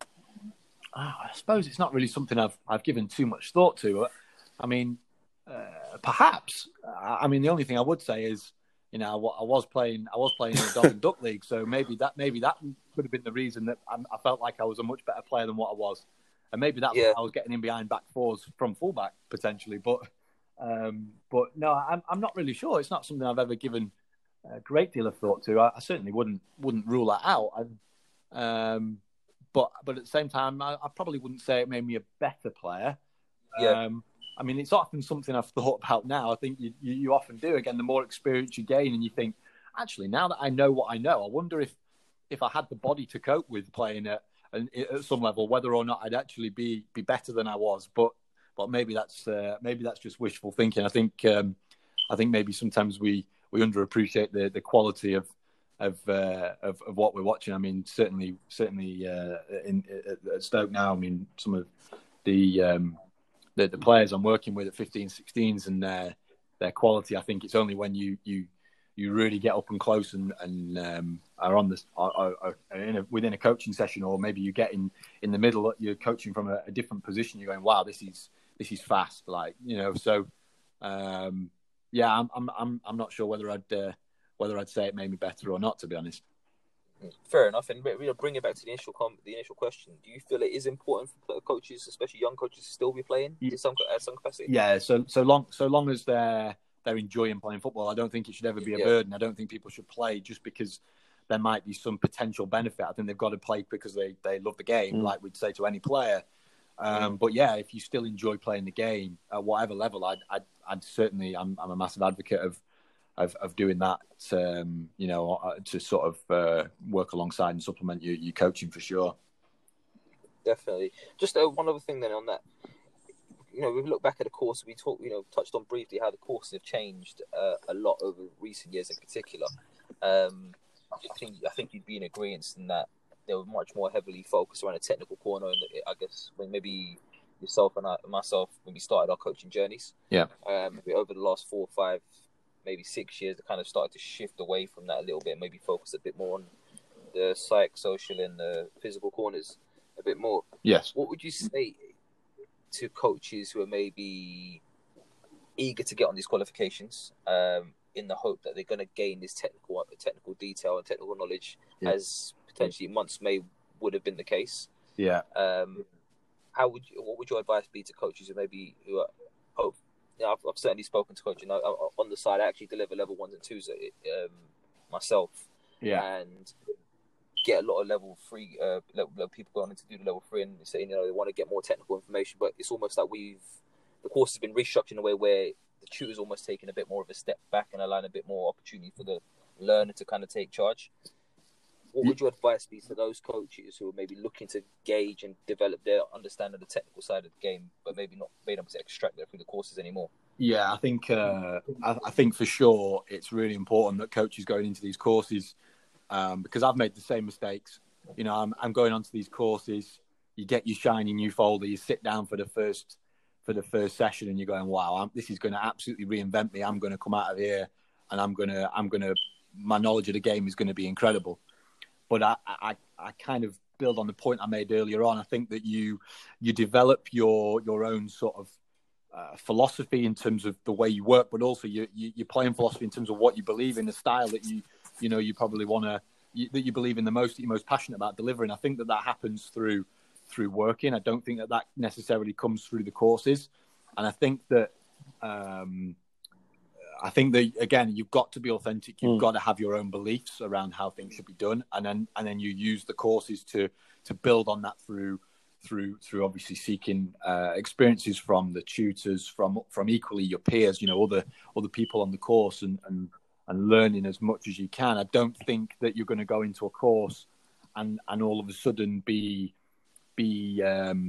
I suppose it's not really something I've I've given too much thought to. I mean, uh, perhaps. I mean, the only thing I would say is, you know, I was playing I was playing in the Dog and Duck League, so maybe that maybe that could have been the reason that I, I felt like I was a much better player than what I was, and maybe that yeah. I was getting in behind back fours from fullback potentially. But um, but no, I'm I'm not really sure. It's not something I've ever given a great deal of thought to. I, I certainly wouldn't wouldn't rule that out. And, um, But but at the same time, I, I probably wouldn't say it made me a better player. Yeah. Um, I mean, it's often something I've thought about now. I think you, you, you often do. Again, the more experience you gain, and you think, actually, now that I know what I know, I wonder if, if I had the body to cope with playing at, at some level, whether or not I'd actually be be better than I was. But but maybe that's uh, maybe that's just wishful thinking. I think um, I think maybe sometimes we, we underappreciate the, the quality of. Of, uh, of of what we're watching. I mean, certainly, certainly uh, in at Stoke now. I mean, some of the um, the, the players I'm working with at fifteen, sixteens and their their quality. I think it's only when you you, you really get up and close and and um, are on this are, are, are in a, within a coaching session, or maybe you get in, in the middle. You're coaching from a, a different position. You're going, wow, this is this is fast. Like you know, so um, yeah, I'm I'm I'm I'm not sure whether I'd. Uh, Whether I'd say it made me better or not, to be honest. Fair enough. And you know, bring it back to the initial com- the initial question. Do you feel it is important for coaches, especially young coaches, to still be playing in some at some capacity? Yeah. So so long so long as they're they're enjoying playing football. I don't think it should ever be a Yeah. burden. I don't think people should play just because there might be some potential benefit. I think they've got to play because they, they love the game, Mm. like we'd say to any player. Um, but yeah, if you still enjoy playing the game at whatever level, I'd, I'd, I'd certainly, I'm, I'm a massive advocate of, of, of doing that, um, you know, to sort of uh, work alongside and supplement your, your coaching for sure. Definitely. Just uh, one other thing then on that. You know, we look back at the course. We talked, you know, touched on briefly how the courses have changed uh, a lot over recent years, in particular. Um, I think I think you'd be in agreement in that they were much more heavily focused around a technical corner. And I guess when maybe yourself and I, myself, when we started our coaching journeys, Yeah. um, over the last four, five, maybe six years, they kind of started to shift away from that a little bit. Maybe focus a bit more on the psych, social, and the physical corners a bit more. Yes. What would you say to coaches who are maybe eager to get on these qualifications, um, in the hope that they're going to gain this technical technical detail and technical knowledge, Yeah. as potentially months may would have been the case? Yeah. Um, how would you, what would your advice be to coaches who maybe who are hope? You know, I've, I've certainly spoken to coaches. You know, on the side, I actually deliver level ones and twos um, myself, Yeah. and get a lot of level three uh, level, level people going in to do the level three and saying, you know, they want to get more technical information, but it's almost like we've the course has been restructured in a way where the tutor's almost taking a bit more of a step back and allowing a bit more opportunity for the learner to kind of take charge. What would your advice be to those coaches who are maybe looking to gauge and develop their understanding of the technical side of the game, but maybe not being able to extract that through the courses anymore? Yeah, I think uh, I, I think for sure it's really important that coaches going into these courses, um, because I've made the same mistakes. You know, I'm, I'm going onto these courses. You get your shiny new folder. You sit down for the first for the first session, and you're going, "Wow, I'm, this is going to absolutely reinvent me. I'm going to come out of here, and I'm going to I'm going to my knowledge of the game is going to be incredible." But I, I I kind of build on the point I made earlier on. I think that you you develop your your own sort of Uh, philosophy in terms of the way you work, but also you, you, you're playing philosophy in terms of what you believe in, the style that you you know you probably want to that you believe in the most, that you're most passionate about delivering. I think that that happens through through working. I don't think that that necessarily comes through the courses, and I think that um, I think that again you've got to be authentic. You've mm. got to have your own beliefs around how things should be done, and then and then you use the courses to to build on that through. through through obviously seeking uh, experiences from the tutors, from from equally your peers, you know, other other people on the course, and, and, and learning as much as you can. I don't think that you're going to go into a course and, and all of a sudden be be um,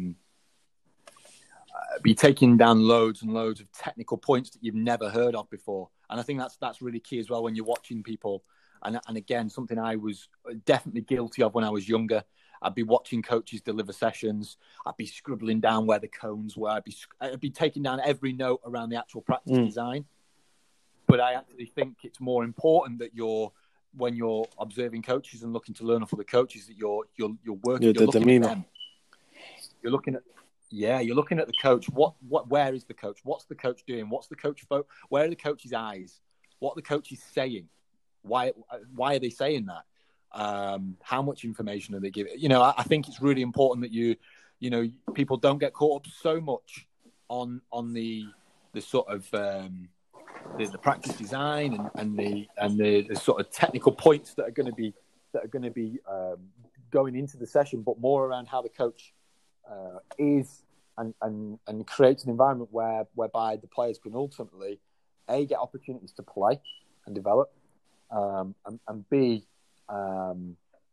uh, be taking down loads and loads of technical points that you've never heard of before. And I think that's that's really key as well when you're watching people. And and again, something I was definitely guilty of when I was younger. I'd be watching coaches deliver sessions. I'd be scribbling down where the cones were. I'd be I'd be taking down every note around the actual practice mm. design. But I actually think it's more important that you're, when you're observing coaches and looking to learn off of the coaches, that you're you're you're working. Yeah, you're the looking demeanor. at them. You're looking at yeah. You're looking at the coach. What what? Where is the coach? What's the coach doing? What's the coach fo- Where are the coach's eyes? What are the coaches saying? Why why are they saying that? Um, how much information are they giving? You know, I, I think it's really important that you, you know, people don't get caught up so much on on the the sort of um, the, the practice design and, and the and the, the sort of technical points that are going to be that are going to be um, going into the session, but more around how the coach uh, is and, and and creates an environment where whereby the players can ultimately A, get opportunities to play and develop, um, and, and B, Um,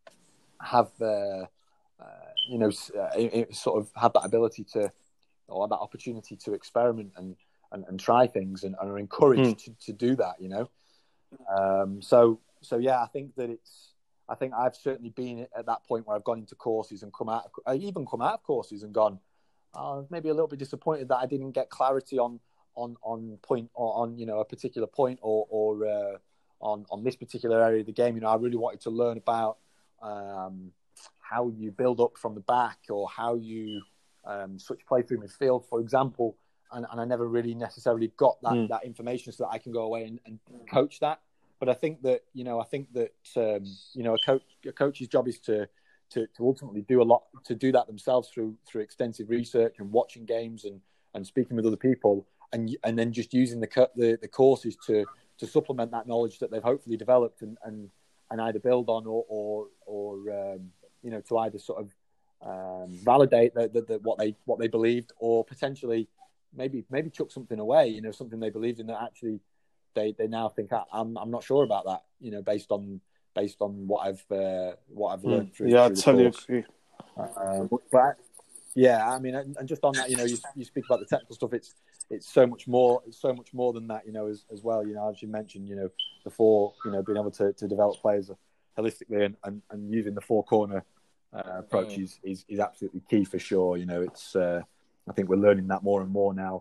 have the uh, you know uh, sort of have that ability to or that opportunity to experiment and, and, and try things and, and are encouraged mm. to, to do that, you know. Um, so so yeah, I think that it's I think I've certainly been at that point where I've gone into courses and come out I even come out of courses and gone oh, maybe a little bit disappointed that I didn't get clarity on on on point or on you know a particular point or or uh, on, on this particular area of the game. You know, I really wanted to learn about um, how you build up from the back or how you um, switch play through midfield, for example. And, and I never really necessarily got that, mm. that information so that I can go away and, and coach that. But I think that, you know, I think that, um, you know, a coach, a coach's job is to, to, to ultimately do a lot, to do that themselves through, through extensive research and watching games and, and speaking with other people. and and then just using the the, the courses to to supplement that knowledge that they've hopefully developed and and, and either build on or or, or um, you know, to either sort of um, validate the, the, the, what they what they believed, or potentially maybe maybe chuck something away, you know, something they believed in that actually they, they now think ah, I'm I'm not sure about that, you know, based on based on what I've uh, what I've learned through. Yeah, through I totally course. agree. Uh, but yeah, I mean, and just on that, you know, you, you speak about the technical stuff. It's it's so much more. It's so much more than that, you know, as as well. You know, as you mentioned, you know, before, you know, being able to, to develop players holistically and, and, and using the four corner uh, approach mm. is, is is absolutely key for sure. You know, it's uh, I think we're learning that more and more now.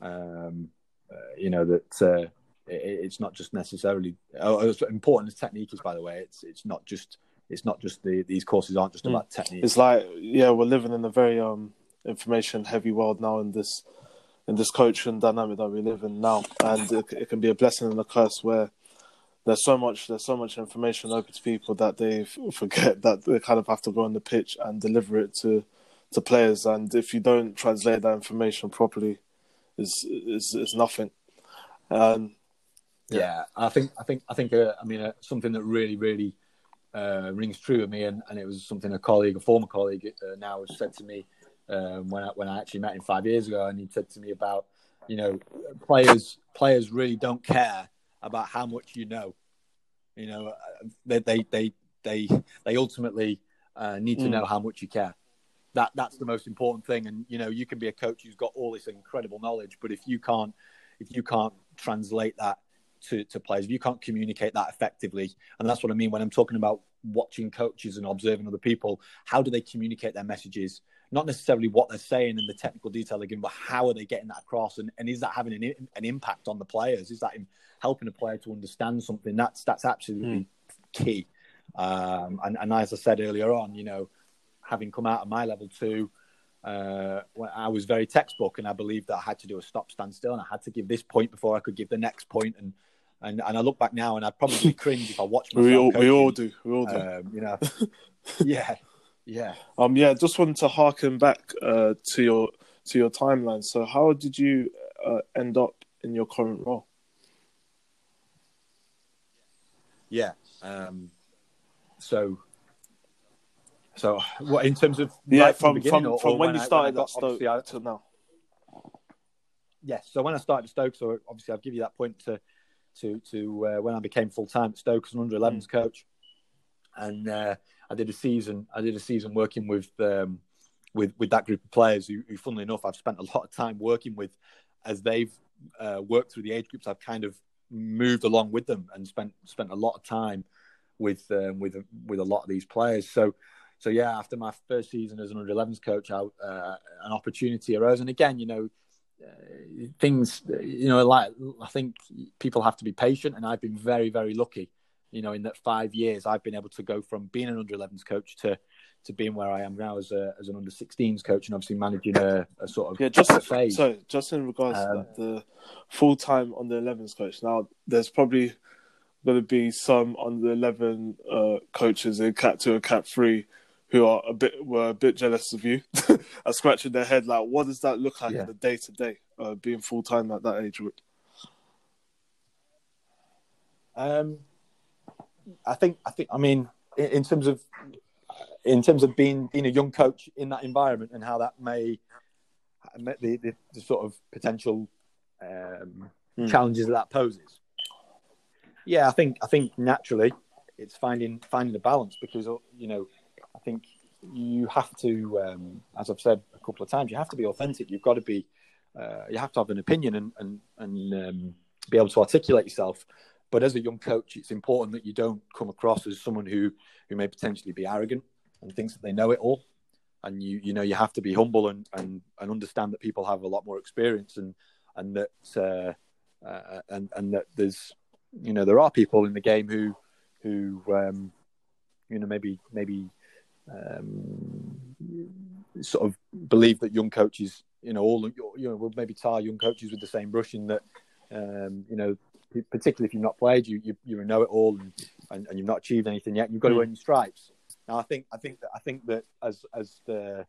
Um, uh, you know that uh, it, it's not just necessarily oh, as important as technique is. By the way, it's it's not just. It's not just the these courses aren't just about technique. It's like, yeah, we're living in a very um, information heavy world now in this in this coaching dynamic that we live in now, and it, it can be a blessing and a curse where there's so much there's so much information open to people that they f- forget that they kind of have to go on the pitch and deliver it to to players, and if you don't translate that information properly, is is is nothing. Um, yeah. yeah, I think I think I think uh, I mean uh, something that really really. Uh, rings true with me, and, and it was something a colleague, a former colleague, uh, now has said to me um, when I when I actually met him five years ago, and he said to me about, you know, players players really don't care about how much you know, you know, they they they they, they ultimately uh, need to mm. know how much you care. That that's the most important thing, and you know, you can be a coach who's got all this incredible knowledge, but if you can't if you can't translate that To, to players, if you can't communicate that effectively, and that's what I mean when I'm talking about watching coaches and observing other people. How do they communicate their messages? Not necessarily what they're saying and the technical detail they're giving, but how are they getting that across? And, and is that having an, an impact on the players? Is that helping a player to understand something? That's that's absolutely mm. key. Um, and, and as I said earlier on, you know, having come out of my level two, uh, when I was very textbook, and I believed that I had to do a stop, stand still, and I had to give this point before I could give the next point. And And and I look back now, and I'd probably cringe if I watched myself. We all, coaching. we all do. We all do. Um, you know, yeah, yeah. Um, yeah. Just wanted to harken back uh, to your to your timeline. So, how did you uh, end up in your current role? Yeah. Um, so, so what in terms of yeah, right from from, from, or, from or when, when you I, started when at Stoke I, to now. Yes. So when I started at Stoke, so obviously I'll give you that point to to to uh, when I became full time at Stoke as an under elevens mm. coach, and uh, I did a season. I did a season working with um, with with that group of players who, who, funnily enough, I've spent a lot of time working with as they've uh, worked through the age groups. I've kind of moved along with them and spent spent a lot of time with um, with with a lot of these players. So. So yeah, after my first season as an under elevens coach, I, uh, an opportunity arose, and again, you know. Uh, things, you know, like I think people have to be patient, and I've been very, very lucky, you know, in that five years I've been able to go from being an under elevens coach to to being where I am now as a as an under sixteens coach, and obviously managing a, a sort of yeah. Just phase. so, just in regards um, to that, the full time under elevens coach. Now, there's probably going to be some under eleven uh, coaches in Cat Two and Cat Three who are a bit were a bit jealous of you, are scratching their head like, what does that look like yeah. in the day to day, being full time at that age group? Um, I think I think I mean in, in terms of in terms of being being a young coach in that environment and how that may the the, the sort of potential um, mm. challenges that, that poses. Yeah, I think I think naturally it's finding finding a balance, because you know. I think you have to, um, as I've said a couple of times, you have to be authentic. You've got to be, uh, you have to have an opinion and and, and um, be able to articulate yourself. But as a young coach, it's important that you don't come across as someone who, who may potentially be arrogant and thinks that they know it all. And you you know you have to be humble and, and, and understand that people have a lot more experience, and and that uh, uh, and and that there's you know there are people in the game who who um, you know maybe maybe. Um, sort of believe that young coaches, you know, all you know, will maybe tar young coaches with the same brush, in that, um, you know, particularly if you've not played, you you, you know it all, and, and, and you've not achieved anything yet. You've got to earn your stripes. Now, I think I think that I think that as as the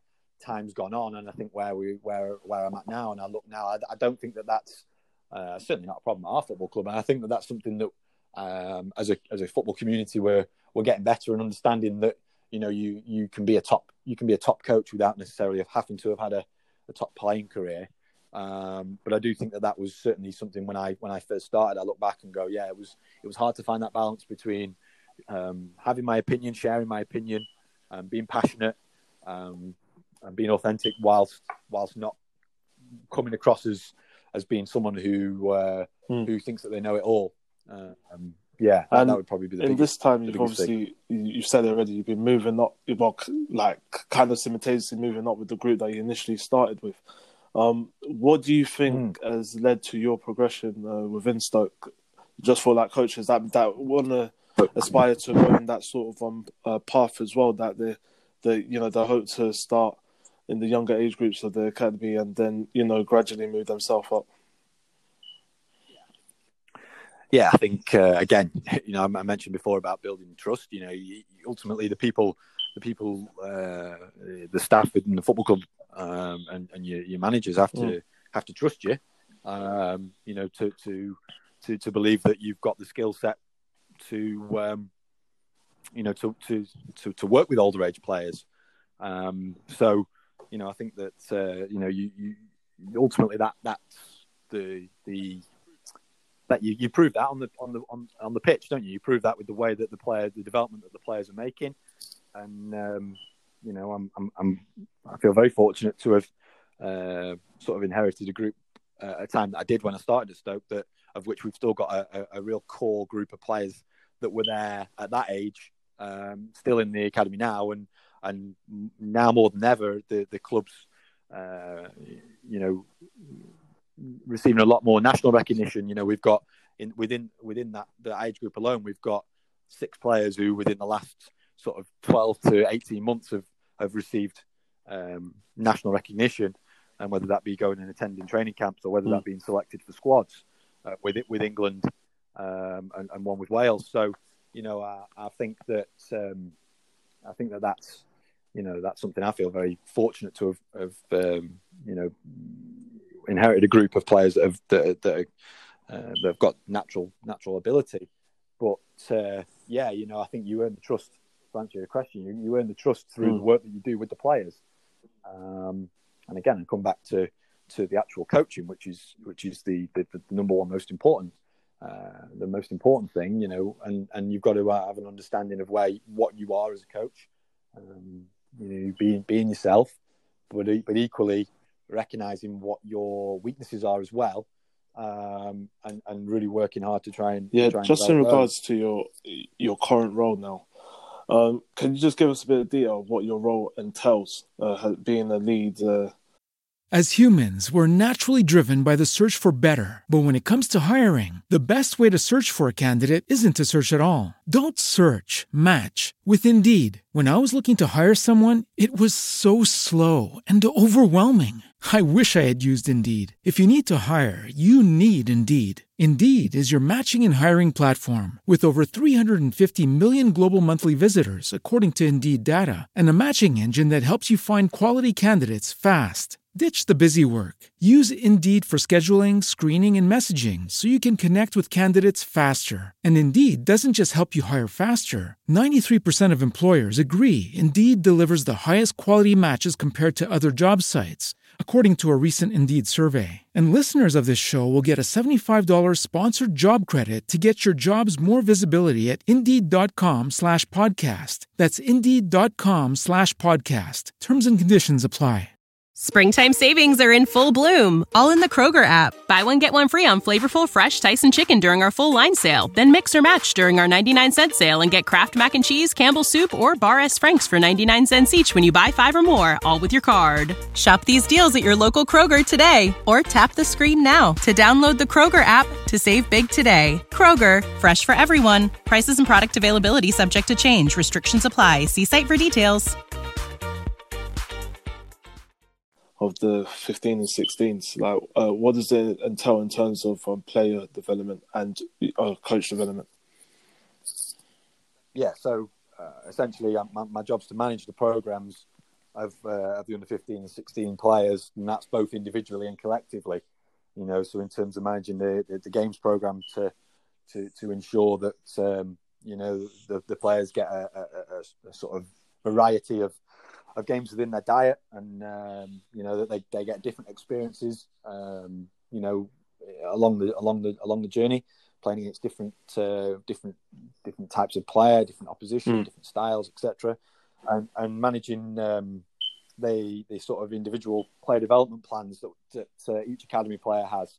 time's gone on, and I think where we where where I'm at now, and I look now, I, I don't think that that's uh, certainly not a problem at our football club, and I think that that's something that um, as a as a football community we're we're getting better and understanding that you know you you can be a top you can be a top coach without necessarily having to have had a, a top playing career. Um, but I do think that that was certainly something when I when I first started. I look back and go, yeah, it was it was hard to find that balance between um, having my opinion, sharing my opinion, um, being passionate, um, and being authentic, whilst whilst not coming across as as being someone who uh, mm. who thinks that they know it all. Uh, um, yeah, that, that would probably be the in biggest, this time. You've obviously thing. you said it already. You've been moving up, well, like kind of simultaneously moving up with the group that you initially started with. Um, what do you think mm. has led to your progression uh, within Stoke? Just for like coaches that that want to aspire to go in that sort of um, uh, path as well, that they, they you know they hope to start in the younger age groups of the academy and then you know gradually move themselves up. Yeah, I think uh, again, you know, I mentioned before about building trust. You know, you, ultimately the people, the people, uh, the staff in the football club. Um, and, and your, your managers have to mm. have to trust you, um, you know, to, to to to believe that you've got the skill set to, um, you know, to, to to to work with older age players. Um, so, you know, I think that uh, you know, you, you ultimately that that's the the that you, you prove that on the on the on, on the pitch, don't you? You prove that with the way that the player, the development that the players are making, and. Um, You know, I'm, I'm, I'm, I feel very fortunate to have uh, sort of inherited a group uh, at a time that I did when I started at Stoke, that of which we've still got a, a, a real core group of players that were there at that age, um, still in the academy now, and and now more than ever, the the club's, uh, you know, receiving a lot more national recognition. You know, we've got in within within that the age group alone, we've got six players who within the last sort of twelve to eighteen months have, have received um, national recognition, and whether that be going and attending training camps or whether mm. that being selected for squads uh, with it with England um, and, and one with Wales. So, you know, I, I think that um, I think that that's you know that's something I feel very fortunate to have, have um, you know inherited a group of players that have that, that, uh, that have got natural natural ability. But uh, yeah, you know, I think you earn the trust. To answer your question, you, you earn the trust through mm. the work that you do with the players, um, and again, I come back to, to the actual coaching, which is which is the, the, the number one most important, uh, the most important thing, you know, and, and you've got to have an understanding of where what you are as a coach, um, you know, being being yourself, but but equally recognizing what your weaknesses are as well, um, and and really working hard to try and yeah, try and just in regards those. to your your current role now. Um, can you just give us a bit of detail of what your role entails, uh, being a lead? Uh... As humans, we're naturally driven by the search for better. But when it comes to hiring, the best way to search for a candidate isn't to search at all. Don't search, match with Indeed. When I was looking to hire someone, it was so slow and overwhelming. I wish I had used Indeed. If you need to hire, you need Indeed. Indeed is your matching and hiring platform with over three hundred fifty million global monthly visitors, according to Indeed data, and a matching engine that helps you find quality candidates fast. Ditch the busy work. Use Indeed for scheduling, screening, and messaging so you can connect with candidates faster. And Indeed doesn't just help you hire faster. ninety-three percent of employers agree Indeed delivers the highest quality matches compared to other job sites, according to a recent Indeed survey. And listeners of this show will get a seventy-five dollars sponsored job credit to get your jobs more visibility at Indeed.com slash podcast. That's Indeed.com slash podcast. Terms and conditions apply. Springtime savings are in full bloom, all in the Kroger app. Buy one, get one free on flavorful, fresh Tyson chicken during our full line sale. Then mix or match during our ninety-nine cent sale and get Kraft Mac and Cheese, Campbell's Soup, or Bar S. Frank's for ninety-nine cents each when you buy five or more, all with your card. Shop these deals at your local Kroger today, or tap the screen now to download the Kroger app to save big today. Kroger, fresh for everyone. Prices and product availability subject to change. Restrictions apply. See site for details. Of the fifteen and sixteens, like uh, what does it entail in terms of um, player development and uh, coach development? Yeah, so uh, essentially, uh, my, my job's to manage the programs of, uh, of the under fifteen and sixteen players, and that's both individually and collectively. You know, so in terms of managing the, the, the games program to to to ensure that um, you know the, the players get a, a, a sort of variety of, of games within their diet, and um, you know that they, they get different experiences. Um, you know, along the along the along the journey, playing against different uh, different different types of player, different opposition, mm. different styles, et cetera, and and managing um, the the sort of individual player development plans that, that uh, each academy player has.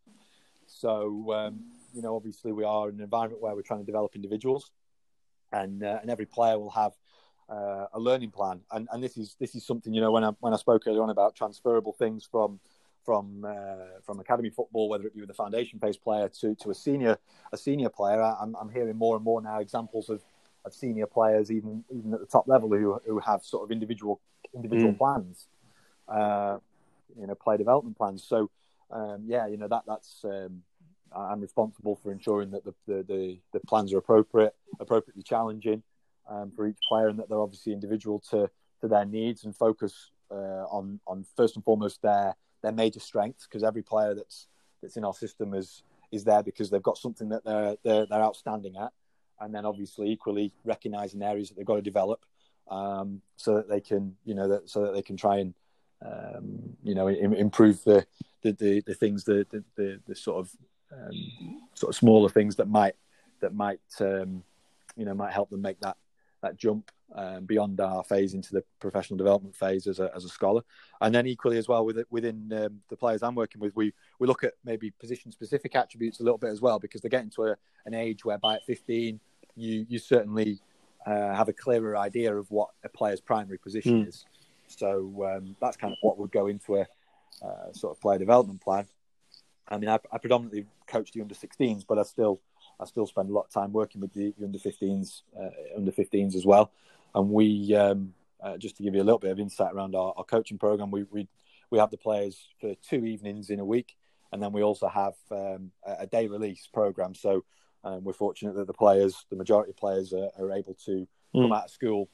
So um, you know, obviously, we are in an environment where we're trying to develop individuals, and uh, and every player will have uh, a learning plan. And and this is this is something, you know, when I when I spoke earlier on about transferable things from. from uh, from academy football, whether it be with a foundation phase player to, to a senior a senior player, I'm I'm hearing more and more now examples of, of senior players even even at the top level who who have sort of individual individual mm. plans, uh, you know, player development plans. So um, yeah, you know that that's um, I'm responsible for ensuring that the the, the, the plans are appropriate, appropriately challenging um, for each player, and that they're obviously individual to to their needs and focus uh, on on first and foremost their their major strengths, because every player that's that's in our system is is there because they've got something that they're they're, they're outstanding at, and then obviously equally recognising areas that they've got to develop, um, so that they can you know that so that they can try and um, you know im- improve the the, the, the things the, the the the sort of um, sort of smaller things that might that might um, you know might help them make that that jump um, beyond our phase into the professional development phase as a as a scholar. And then equally as well with it, within um, the players I'm working with, we we look at maybe position specific attributes a little bit as well, because they're getting to a, an age whereby at fifteen you you certainly uh, have a clearer idea of what a player's primary position mm. is. So um, that's kind of what would go into a uh, sort of player development plan. I mean, I, I predominantly coach the under sixteens, but I still I still spend a lot of time working with the, the under fifteens, uh, under fifteens as well. And we, um, uh, just to give you a little bit of insight around our, our coaching program, we, we we have the players for two evenings in a week, and then we also have um, a day release program. So um, we're fortunate that the players, the majority of players, are, are able to mm. come out of school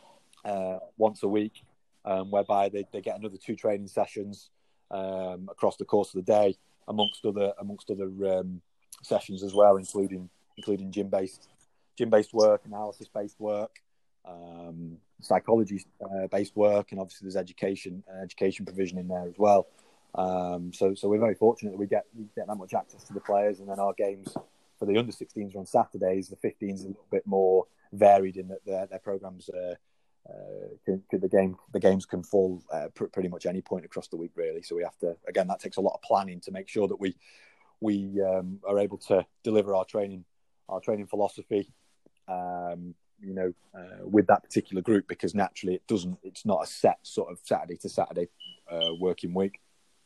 uh, once a week, um, whereby they, they get another two training sessions um, across the course of the day, amongst other amongst other. Um, sessions as well, including including gym based gym based work, analysis based work, um, psychology uh, based work, and obviously there's education uh, education provision in there as well. Um, so so we're very fortunate that we get we get that much access to the players, and then our games for the under sixteens are on Saturdays. The fifteens are a little bit more varied in that their their programs. Uh, uh, can, can the game the games can fall uh, pr- pretty much any point across the week, really. So we have to again that takes a lot of planning to make sure that we. we um, are able to deliver our training, our training philosophy, um, you know, uh, with that particular group, because naturally it doesn't, it's not a set sort of Saturday to Saturday uh, working week.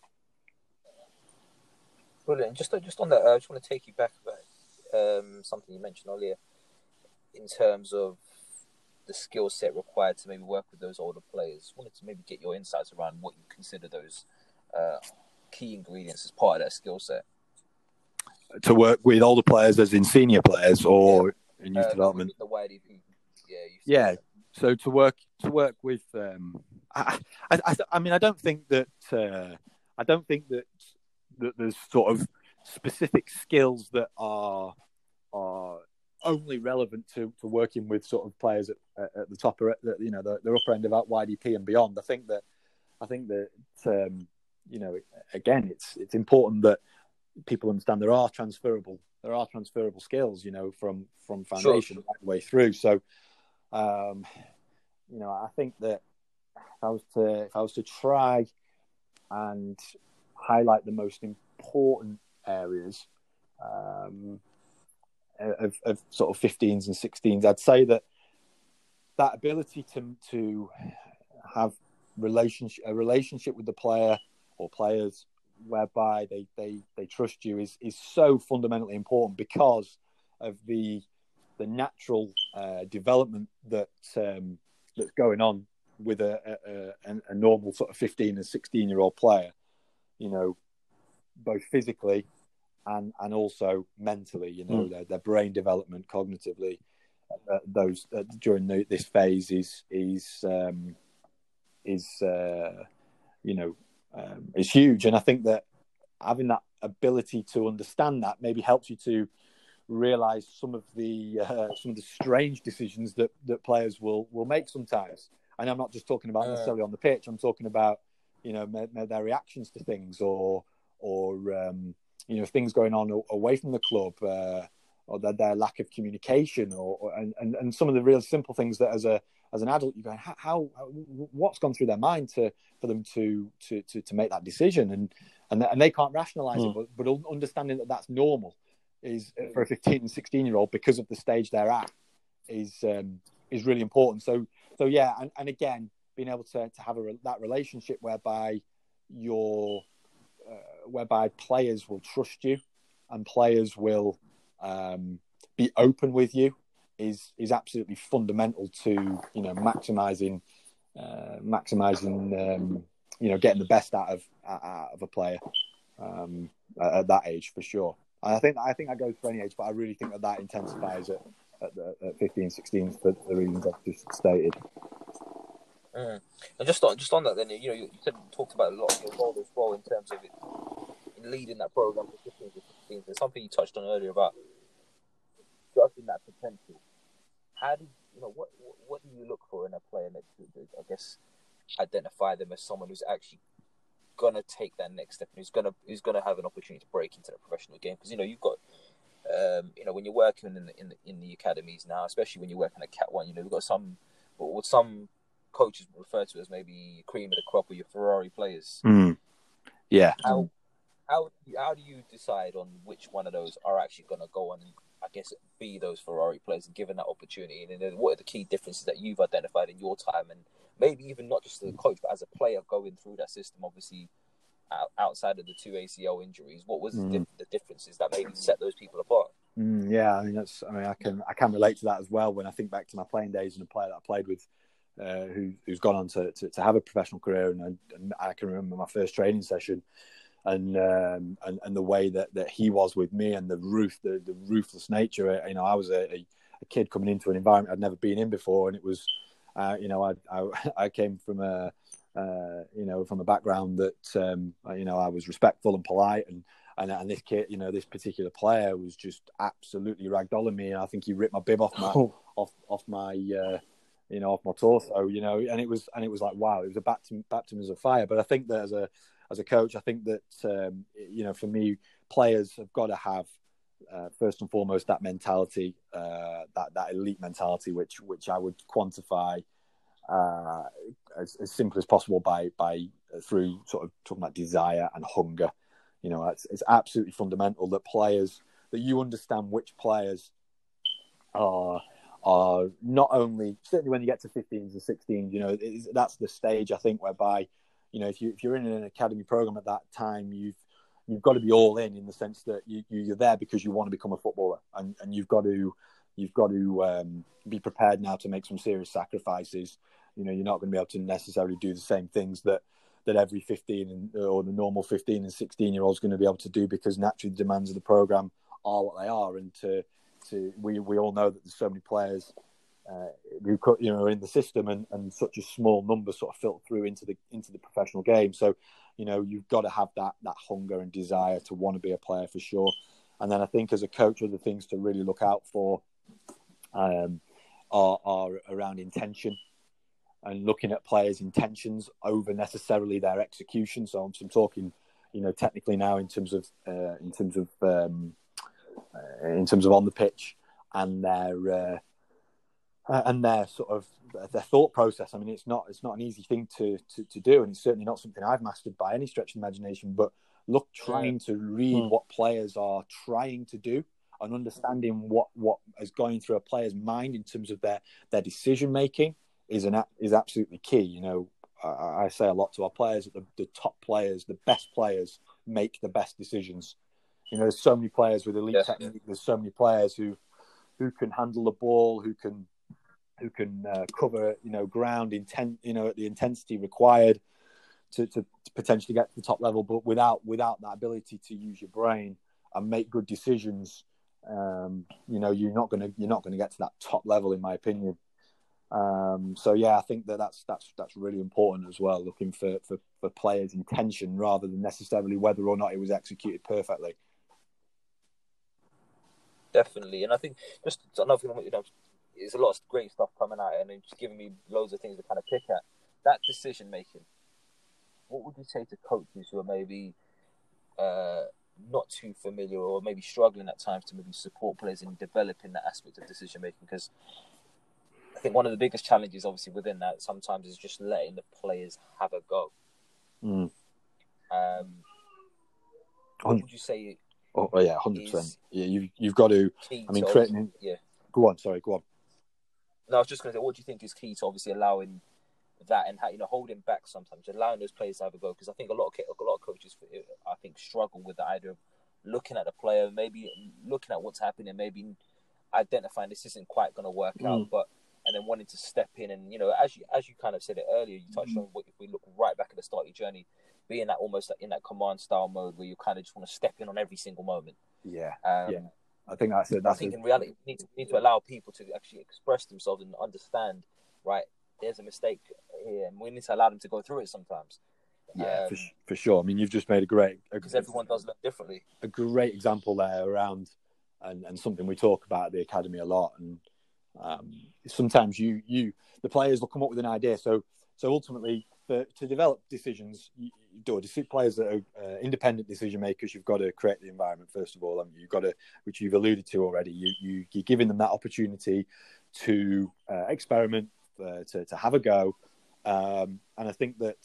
Brilliant. Just, just on that, I just want to take you back about um, something you mentioned earlier in terms of the skill set required to maybe work with those older players. I wanted to maybe get your insights around what you consider those uh, key ingredients as part of that skill set. To work with older players, as in senior players, or yeah. in youth uh, development. The Y D P. Yeah. Yeah. So to work to work with, um, I, I, I mean, I don't think that uh, I don't think that that there's sort of specific skills that are are only relevant to, to working with sort of players at, at the top, or at the, you know, the, the upper end of that Y D P and beyond. I think that I think that um, you know, again, it's it's important that people understand there are transferable there are transferable skills, you know, from from foundation sure. right the way through. So, um, you know, I think that if I was to if I was to try and highlight the most important areas um, of, of sort of fifteens and sixteens, I'd say that that ability to to have relationship a relationship with the player or players, whereby they, they, they trust you, is, is so fundamentally important because of the the natural uh, development that um, that's going on with a, a, a normal sort of fifteen and sixteen year old player, you know, both physically and and also mentally, you know, mm. their, their brain development cognitively, uh, those uh, during the, this phase is is um, is uh, you know um, is huge. And I think that having that ability to understand that maybe helps you to realize some of the uh, some of the strange decisions that, that players will, will make sometimes. And I'm not just talking about necessarily on the pitch. I'm talking about, you know, their reactions to things, or or um, you know, things going on away from the club, uh, or their, their lack of communication, or, or and, and, and some of the real simple things that as a as an adult you're going, how, how what's gone through their mind to for them to to to, to make that decision, and and and they can't rationalize mm. it, but, but understanding that that's normal is for a fifteen and sixteen year old, because of the stage they're at, is um, is really important. So so yeah, and, and again, being able to to have a, that relationship whereby your uh, whereby players will trust you and players will um, be open with you is is absolutely fundamental to, you know, maximizing uh, maximizing um, you know, getting the best out of out of a player um, at, at that age, for sure. I think I think that goes for any age, but I really think that that intensifies at, at, the, at fifteen, sixteen for the reasons I've just stated. Mm. And just on just on that, then, you know, you, you said talked about a lot of your role as well in terms of it, in leading that program for fifteen to sixteen. There's something you touched on earlier about judging that potential. How do you know what what do you look for in a player that, I guess, identify them as someone who's actually gonna take that next step and who's gonna who's gonna have an opportunity to break into the professional game? Because, you know, you've got um, you know, when you're working in the, in the in the academies now, especially when you're working at Cat One, you know, we've got some what some coaches refer to as maybe cream of the crop, or your Ferrari players. Mm. Yeah. How how how do you decide on which one of those are actually gonna go on and, I guess, be those Ferrari players and given that opportunity? And then what are the key differences that you've identified in your time, and maybe even not just as a coach, but as a player going through that system, obviously outside of the two A C L injuries? What was mm. the, the differences that maybe set those people apart? Mm, yeah, I mean, that's. I mean, I can I can relate to that as well when I think back to my playing days and a player that I played with, uh, who who's gone on to, to, to have a professional career, and, and I can remember my first training session, and um, and and the way that, that he was with me, and the roof the, the ruthless nature. You know, I was a, a, a kid coming into an environment I'd never been in before, and it was, uh, you know, I, I I came from a uh, you know from a background that um, you know I was respectful and polite, and. And, and this kid, you know, this particular player was just absolutely ragdolling me, and I think he ripped my bib off my oh. off off my uh, you know off my torso, you know, and it was and it was like, wow, it was a baptism baptism of fire. But I think that as a as a coach, I think that um, you know, for me, players have got to have uh, first and foremost that mentality, uh, that that elite mentality, which which I would quantify uh, as, as simple as possible by by uh, through sort of talking about desire and hunger. You know, it's, it's absolutely fundamental that players, that you understand which players are are not only, certainly when you get to fifteens and sixteens, you know, it's, that's the stage, I think, whereby, you know, if you if you're in an academy program at that time, you've you've got to be all in in the sense that you you're there because you want to become a footballer, and, and you've got to you've got to um, be prepared now to make some serious sacrifices. You know, you're not going to be able to necessarily do the same things that. that every fifteen and, or the normal fifteen and sixteen year olds going to be able to do, because naturally the demands of the program are what they are. And to, to we, we all know that there's so many players uh, who, you know, are in the system, and, and such a small number sort of filter through into the, into the professional game. So, you know, you've got to have that, that hunger and desire to want to be a player for sure. And then I think as a coach, other things to really look out for um, are, are around intention. And looking at players' intentions over necessarily their execution. So I'm, I'm talking, you know, technically now in terms of uh, in terms of um, uh, in terms of on the pitch and their uh, uh, and their sort of their thought process. I mean, it's not it's not an easy thing to, to to do, and it's certainly not something I've mastered by any stretch of the imagination. But look, trying to read what players are trying to do and understanding what what is going through a player's mind in terms of their their decision making. Is an is absolutely key. You know, I, I say a lot to our players that the, the top players, the best players, make the best decisions. You know, there's so many players with elite yeah. technique. There's so many players who who can handle the ball, who can who can uh, cover, you know, ground intent, you know, at the intensity required to, to, to potentially get to the top level, but without without that ability to use your brain and make good decisions, um, you know, you're not gonna you're not gonna get to that top level, in my opinion. Um, so yeah, I think that that's that's that's really important as well. Looking for, for, for players' intention rather than necessarily whether or not it was executed perfectly. Definitely, and I think just another thing, you know, there's a lot of great stuff coming out, and it's giving me loads of things to kind of pick at. That decision making. What would you say to coaches who are maybe uh, not too familiar or maybe struggling at times to maybe support players in developing that aspect of decision making? Because I think one of the biggest challenges, obviously, within that sometimes is just letting the players have a go. Mm. Um, what would you say? Oh yeah, hundred percent. Yeah, you you've got to. I mean, creating. Yeah. Go on. Sorry. Go on. No, I was just going to say, what do you think is key to obviously allowing that and, you know, holding back sometimes, allowing those players to have a go? Because I think a lot of a lot of coaches, I think, struggle with the idea of looking at the player, maybe looking at what's happening, maybe identifying this isn't quite going to work mm. out, but and then wanting to step in and, you know, as you as you kind of said it earlier, you touched mm. on what if we look right back at the start of your journey, being that almost in that command style mode where you kind of just want to step in on every single moment. Yeah, um, yeah. I think that's it. That's I think a... in reality, we need to, need to allow people to actually express themselves and understand, right, there's a mistake here, and we need to allow them to go through it sometimes. Yeah, um, for, for sure. I mean, you've just made a great... Because everyone does look differently. A great example there around, and, and something we talk about at the academy a lot, and um, sometimes you, you, the players will come up with an idea, so so ultimately, for, to develop decisions, you, you do players that are uh, independent decision makers. You've got to create the environment first of all, and you've got to, which you've alluded to already. You you you're giving them that opportunity to uh, experiment, uh, to to have a go, um, and I think that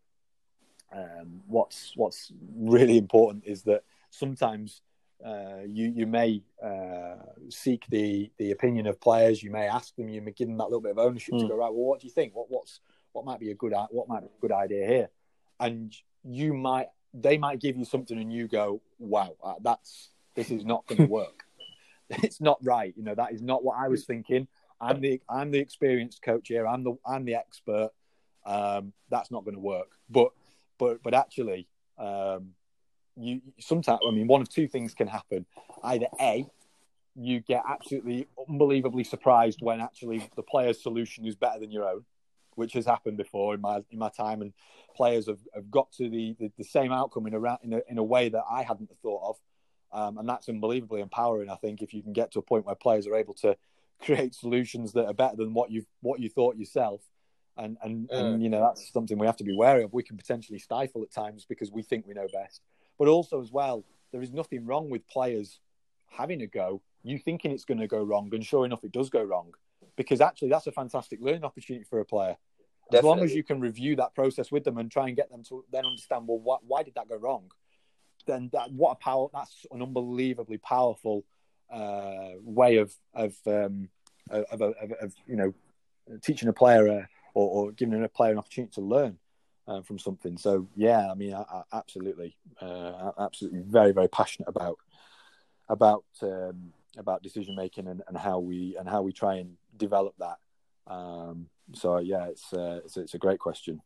um, what's what's really important is that sometimes uh, you you may uh, seek the the opinion of players. You may ask them. You may give them that little bit of ownership mm. to go, right, well, what do you think? What what's What might be a good what might be a good idea here, and you might they might give you something, and you go, "Wow, that's this is not going to work. It's not right. You know, that is not what I was thinking. I'm the I'm the experienced coach here. I'm the I'm the expert. Um, that's not going to work." But but but actually, um, you sometimes I mean, one of two things can happen. Either A, you get absolutely unbelievably surprised when actually the player's solution is better than your own, which has happened before in my in my time, and players have, have got to the, the, the same outcome in a, in a in a way that I hadn't thought of, um, and that's unbelievably empowering. I think if you can get to a point where players are able to create solutions that are better than what you what you thought yourself, and and, uh, and you know that's something we have to be wary of. We can potentially stifle at times because we think we know best, but also as well, there is nothing wrong with players having a go, you thinking it's going to go wrong, and sure enough, it does go wrong. Because actually, that's a fantastic learning opportunity for a player. As Definitely. long as you can review that process with them and try and get them to then understand, well, what, why did that go wrong? Then that what a power that's an unbelievably powerful uh, way of of, um, of, of, of of you know teaching a player uh, or, or giving a player an opportunity to learn uh, from something. So yeah, I mean, I, I absolutely, uh, absolutely, very very passionate about about. Um, about decision making and, and how we and how we try and develop that. Um, so yeah, it's, uh, it's it's a great question.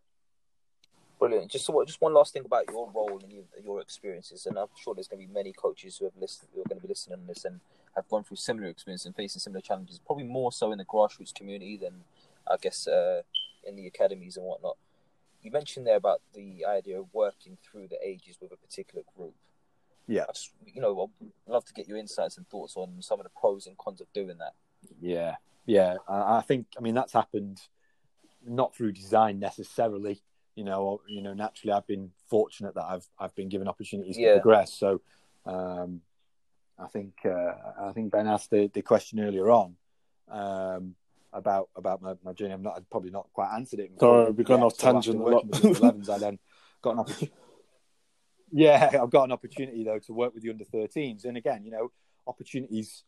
Brilliant. Just so, just one last thing about your role and your, your experiences, and I'm sure there's going to be many coaches who have listened, who are going to be listening to this and have gone through similar experiences and facing similar challenges. Probably more so in the grassroots community than I guess uh, in the academies and whatnot. You mentioned there about the idea of working through the ages with a particular group. Yeah, I just, you know, I'd love to get your insights and thoughts on some of the pros and cons of doing that. Yeah, yeah. I, I think, I mean, that's happened not through design necessarily. You know, or, you know, naturally, I've been fortunate that I've I've been given opportunities yeah. to progress. So, um, I think uh, I think Ben asked the, the question earlier on um, about about my, my journey. I'm not I'd probably not quite answered it. Sorry, we've gone off tangent a lot. elevens, I then got an opportunity. Yeah, I've got an opportunity though to work with the under thirteens, and again, you know, opportunities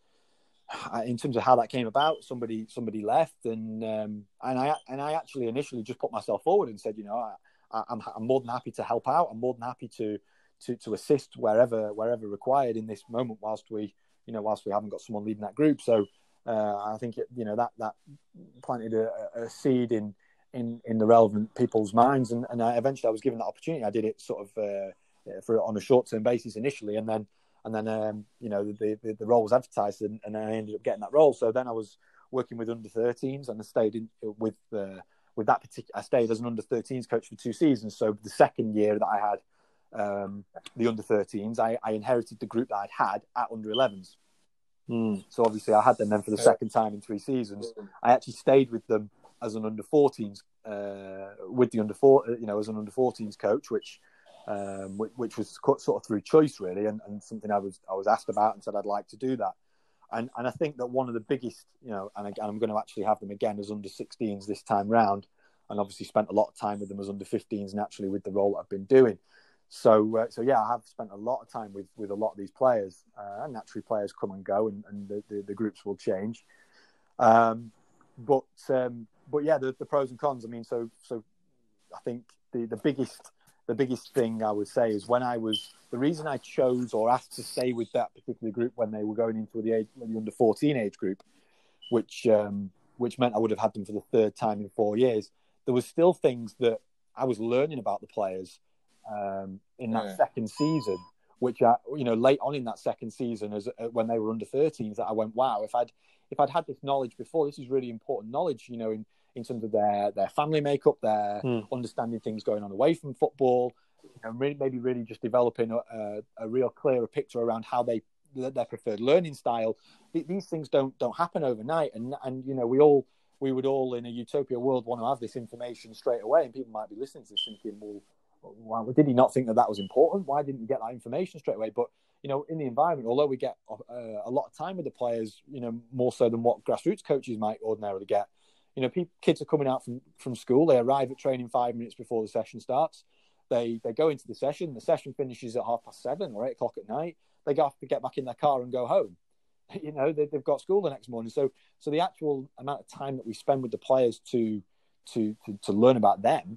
in terms of how that came about. Somebody, somebody left, and um, and I and I actually initially just put myself forward and said, you know, I, I'm I'm more than happy to help out. I'm more than happy to to to assist wherever wherever required in this moment, whilst we, you know, whilst we haven't got someone leading that group. So uh, I think it, you know that that planted a, a seed in in in the relevant people's minds, and and I, eventually I was given that opportunity. I did it sort of. Uh, for on a short-term basis initially, and then and then um, you know the, the the role was advertised, and, and I ended up getting that role. So then I was working with under thirteens, and I stayed in with uh, with that particular. I stayed as an under thirteens coach for two seasons. So the second year that I had um, the under thirteens, I, I inherited the group that I'd had at under elevens. Mm. So obviously I had them then for the second time in three seasons. I actually stayed with them as an under fourteens, uh, with the under four, you know, as an under fourteens coach, which, um, which, which was sort of through choice really, and, and something I was I was asked about and said I'd like to do that. And and I think that one of the biggest, you know, and again, I'm going to actually have them again as under sixteens this time round, and obviously spent a lot of time with them as under fifteens naturally with the role that I've been doing. So, uh, so yeah, I have spent a lot of time with, with a lot of these players. Uh, and naturally, players come and go, and, and the, the, the groups will change. Um, but um, but yeah, the, the pros and cons. I mean, so so I think the, the biggest the biggest thing I would say is when I was the reason I chose or asked to stay with that particular group when they were going into the age the under fourteen age group, which um, which meant I would have had them for the third time in four years. There was still things that I was learning about the players. Um, in that yeah. second season, which I, you know, late on in that second season, as uh, when they were under thirteens, that I went, wow, if I'd if I'd had this knowledge before, this is really important knowledge, you know, in, in terms of their their family makeup, their mm. understanding things going on away from football, and really, maybe really just developing a, a, a real clearer picture around how they their preferred learning style. These things don't don't happen overnight, and and you know, we all we would all in a utopia world want to have this information straight away, and people might be listening to this thinking, well, why did he not think that that was important? Why didn't you get that information straight away? But, you know, in the environment, although we get uh, a lot of time with the players, you know, more so than what grassroots coaches might ordinarily get, you know, people, kids are coming out from, from school. They arrive at training five minutes before the session starts. They they go into the session. The session finishes at half past seven or eight o'clock at night. They have to get back in their car and go home. You know, they, they've got school the next morning. So so the actual amount of time that we spend with the players to to to, to learn about them,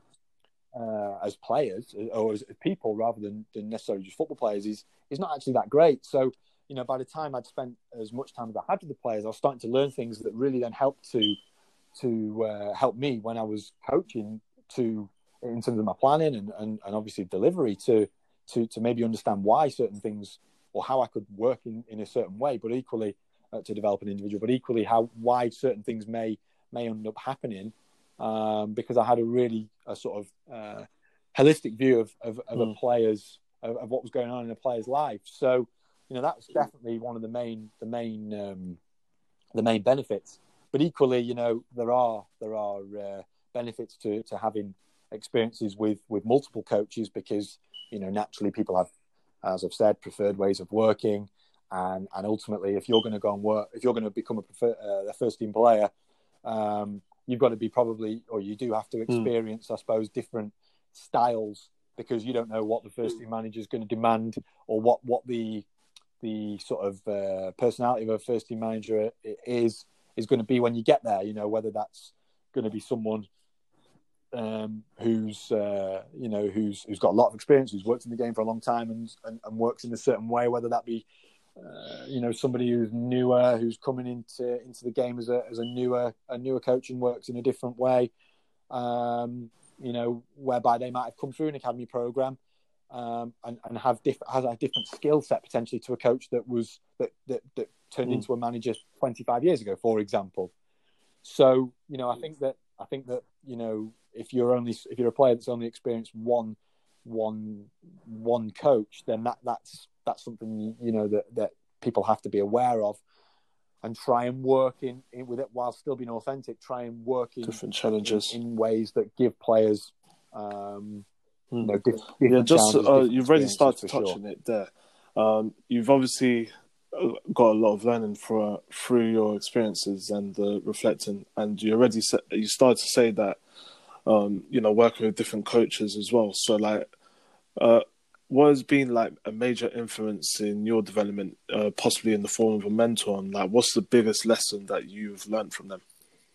Uh, as players or as people rather than, than necessarily just football players is is not actually that great. So, you know, by the time I'd spent as much time as I had with the players, I was starting to learn things that really then helped to to uh, help me when I was coaching to in terms of my planning and, and, and obviously delivery to, to to maybe understand why certain things or how I could work in, in a certain way, but equally uh, to develop an individual, but equally how why certain things may may end up happening. Um, because I had a really a sort of uh, holistic view of, of, of mm. a player's of, of what was going on in a player's life. So, you know, that was definitely one of the main the main um, the main benefits. But equally, you know, there are there are uh, benefits to, to having experiences with, with multiple coaches because, you know, naturally people have, as I've said, preferred ways of working, and and ultimately, if you're going to go and work, if you're going to become a prefer, uh, a first team player. Um, You've got to be probably, or you do have to experience, mm. I suppose, different styles because you don't know what the first team manager is going to demand or what, what the the sort of uh, personality of a first team manager is is going to be when you get there. You know, whether that's going to be someone um, who's uh, you know who's who's got a lot of experience, who's worked in the game for a long time, and and, and works in a certain way. Whether that be Uh, you know, somebody who's newer, who's coming into into the game as a as a newer a newer coach and works in a different way. Um, you know, whereby they might have come through an academy program um, and and have different has a different skill set potentially to a coach that was that that, that turned mm. into a manager twenty-five years ago, for example. So, you know, I think that I think that you know if you're only if you're a player that's only experienced one one one coach, then that that's that's something, you know, that, that people have to be aware of and try and work in, in with it while still being authentic, try and work in different challenges in, in ways that give players, um, mm. you know, diff, yeah, just, uh, you've already started touching sure. it there. Um, you've obviously got a lot of learning for, through your experiences and uh, reflecting, and you already said, you started to say that, um, you know, working with different coaches as well. So like, uh, what has been like a major influence in your development, uh, possibly in the form of a mentor? And like, what's the biggest lesson that you've learned from them?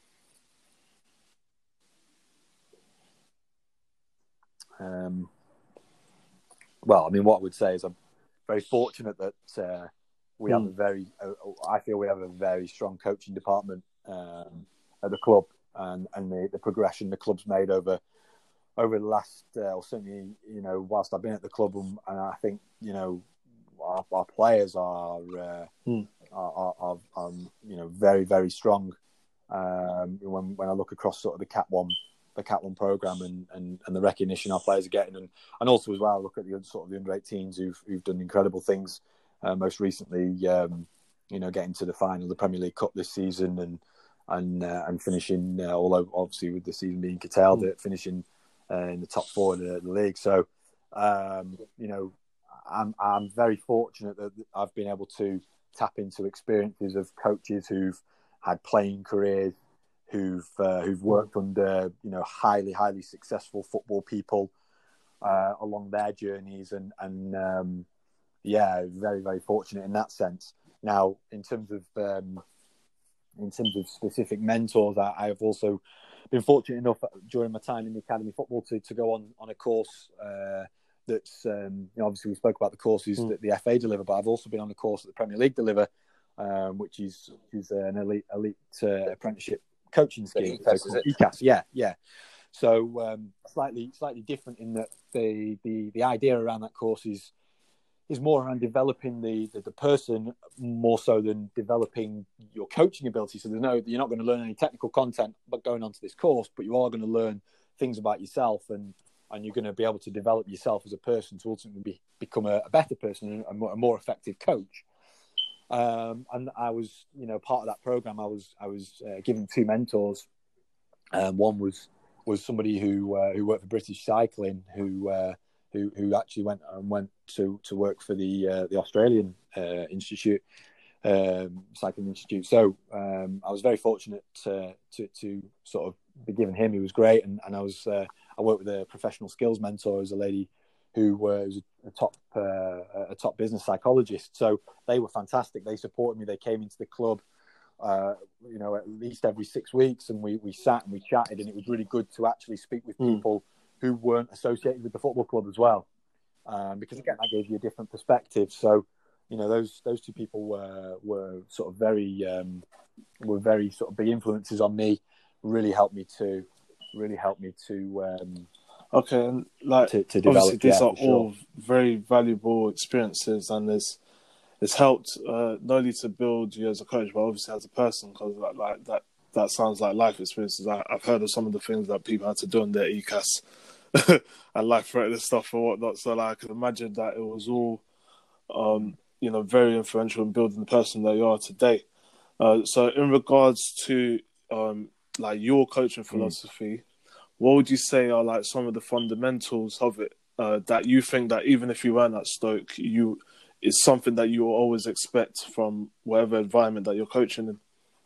Um, well, I mean, what I would say is I'm very fortunate that uh, we mm. have a very, uh, I feel we have a very strong coaching department um, at the club, and, and the, the progression the club's made over over the last, uh, or certainly, you know, whilst I've been at the club, and, and I think, you know, our, our players are, uh, mm. are, are, are, are, you know, very, very strong Um, when when I look across sort of the Cat One, the Cat One program, and, and, and the recognition our players are getting, and, and also as well, I look at the sort of the under eighteens who've who've done incredible things. Uh, most recently, um, you know, getting to the final of the Premier League Cup this season, and and uh, and finishing, uh, although obviously with the season being curtailed, mm. finishing uh, in the top four of the, the league. So, um, you know, I'm I'm very fortunate that I've been able to tap into experiences of coaches who've had playing careers, who've uh, who've worked under, you know, highly highly successful football people uh, along their journeys, and and um, yeah, very very fortunate in that sense. Now, in terms of um, in terms of specific mentors, I, I have also been fortunate enough during my time in the academy football to to go on on a course uh, that's um, you know, obviously we spoke about the courses mm. that the F A deliver, but I've also been on a course that the Premier League deliver, um, which is which is an elite elite uh, apprenticeship coaching scheme. E C A S, is it? E C A S, yeah, yeah. So um, slightly slightly different in that the the the idea around that course is. is more around developing the, the, the person more so than developing your coaching ability. So there's no, you're not going to learn any technical content but going onto this course, but you are going to learn things about yourself, and, and you're going to be able to develop yourself as a person to ultimately be, become a, a better person and a more, a more effective coach. Um, and I was, you know, part of that program. I was, I was uh, given two mentors. Um, one was was somebody who uh, who worked for British Cycling, who uh, who who actually went and went to, to work for the uh, the Australian uh, Institute, um, Cycling Institute. So um, I was very fortunate to, to to sort of be given him. He was great, and, and I was uh, I worked with a professional skills mentor, who's a lady who uh, was a, a top uh, a top business psychologist. So they were fantastic. They supported me. They came into the club, uh, you know, at least every six weeks, and we we sat and we chatted, and it was really good to actually speak with people mm. who weren't associated with the football club as well, um, because again, that gave you a different perspective. So, you know, those those two people were were sort of very um, were very sort of big influences on me. Really helped me to really helped me to um, okay, and like to, to develop. Obviously, these yeah, are all sure. very valuable experiences, and it's it's helped uh, not only to build you as a coach, but obviously as a person, because like, like that that sounds like life experiences. I, I've heard of some of the things that people had to do on their E C A S. and life-threatening stuff and whatnot. So like, I can imagine that it was all, um, you know, very influential in building the person that you are today. Uh, so in regards to um, like your coaching philosophy, mm. what would you say are like some of the fundamentals of it uh, that you think that even if you weren't at Stoke, you is something that you will always expect from whatever environment that you're coaching in?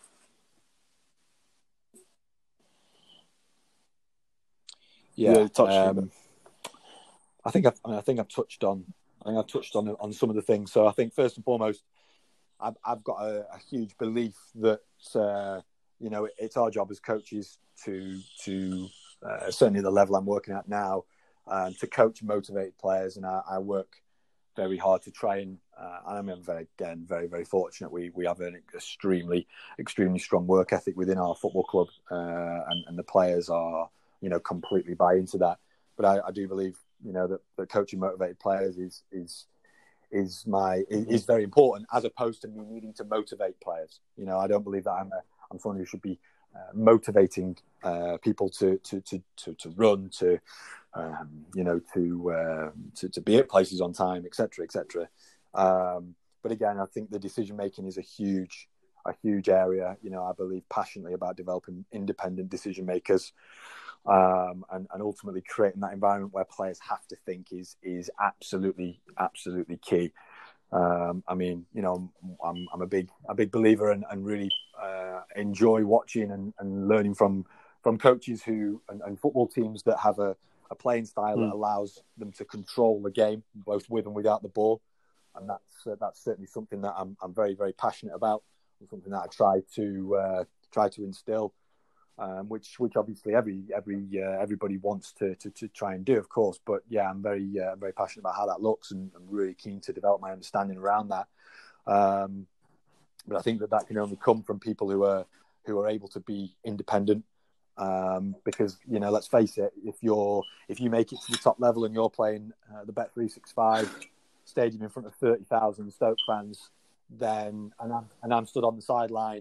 Yeah, yeah um, I think I've, I think I've touched on. I think I've touched on on some of the things. So I think first and foremost, I've, I've got a, a huge belief that uh, you know it's our job as coaches to to uh, certainly the level I'm working at now, um, to coach and motivate players, and I, I work very hard to try and. Uh, I mean, I'm very again very very fortunate. We we have an extremely extremely strong work ethic within our football club, uh, and and the players are. You know, completely buy into that. But I, I do believe, you know, that, that coaching motivated players is is is my is, is very important, as opposed to me needing to motivate players. You know, I don't believe that I'm a, I'm someone who should be uh, motivating uh, people to to to to, to run, to um, you know, to, uh, to to be at places on time, et cetera, et cetera. Um, but again, I think the decision making is a huge a huge area. You know, I believe passionately about developing independent decision makers. Um, and, and ultimately creating that environment where players have to think is is absolutely absolutely key. Um, I mean, you know, I'm I'm a big a big believer and, and really uh, enjoy watching and, and learning from from coaches who and, and football teams that have a, a playing style mm. that allows them to control the game both with and without the ball, and that's uh, that's certainly something that I'm I'm very very passionate about, and something that I try to uh, try to instill. Um, which, which obviously every every uh, everybody wants to, to to try and do, of course. But yeah, I'm very uh, very passionate about how that looks, and I'm really keen to develop my understanding around that. Um, but I think that that can only come from people who are who are able to be independent. Um, because you know, let's face it, if you're if you make it to the top level and you're playing uh, the Bet three sixty-five stadium in front of thirty thousand Stoke fans, then and I'm and I'm stood on the sideline.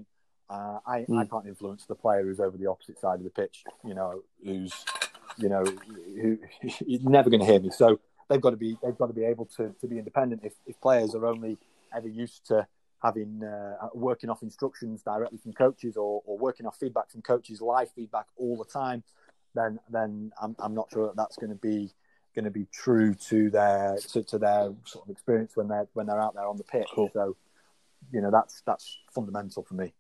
Uh, I, Mm. I can't influence the player who's over the opposite side of the pitch, you know, who's, you know, who, you're never going to hear me. So they've got to be, they've got to be able to, to be independent. If, if players are only ever used to having, uh, working off instructions directly from coaches or, or working off feedback from coaches, live feedback all the time, then, then I'm, I'm not sure that that's going to be, going to be true to their, to, to their sort of experience when they're, when they're out there on the pitch. Cool. So, you know, that's, that's fundamental for me.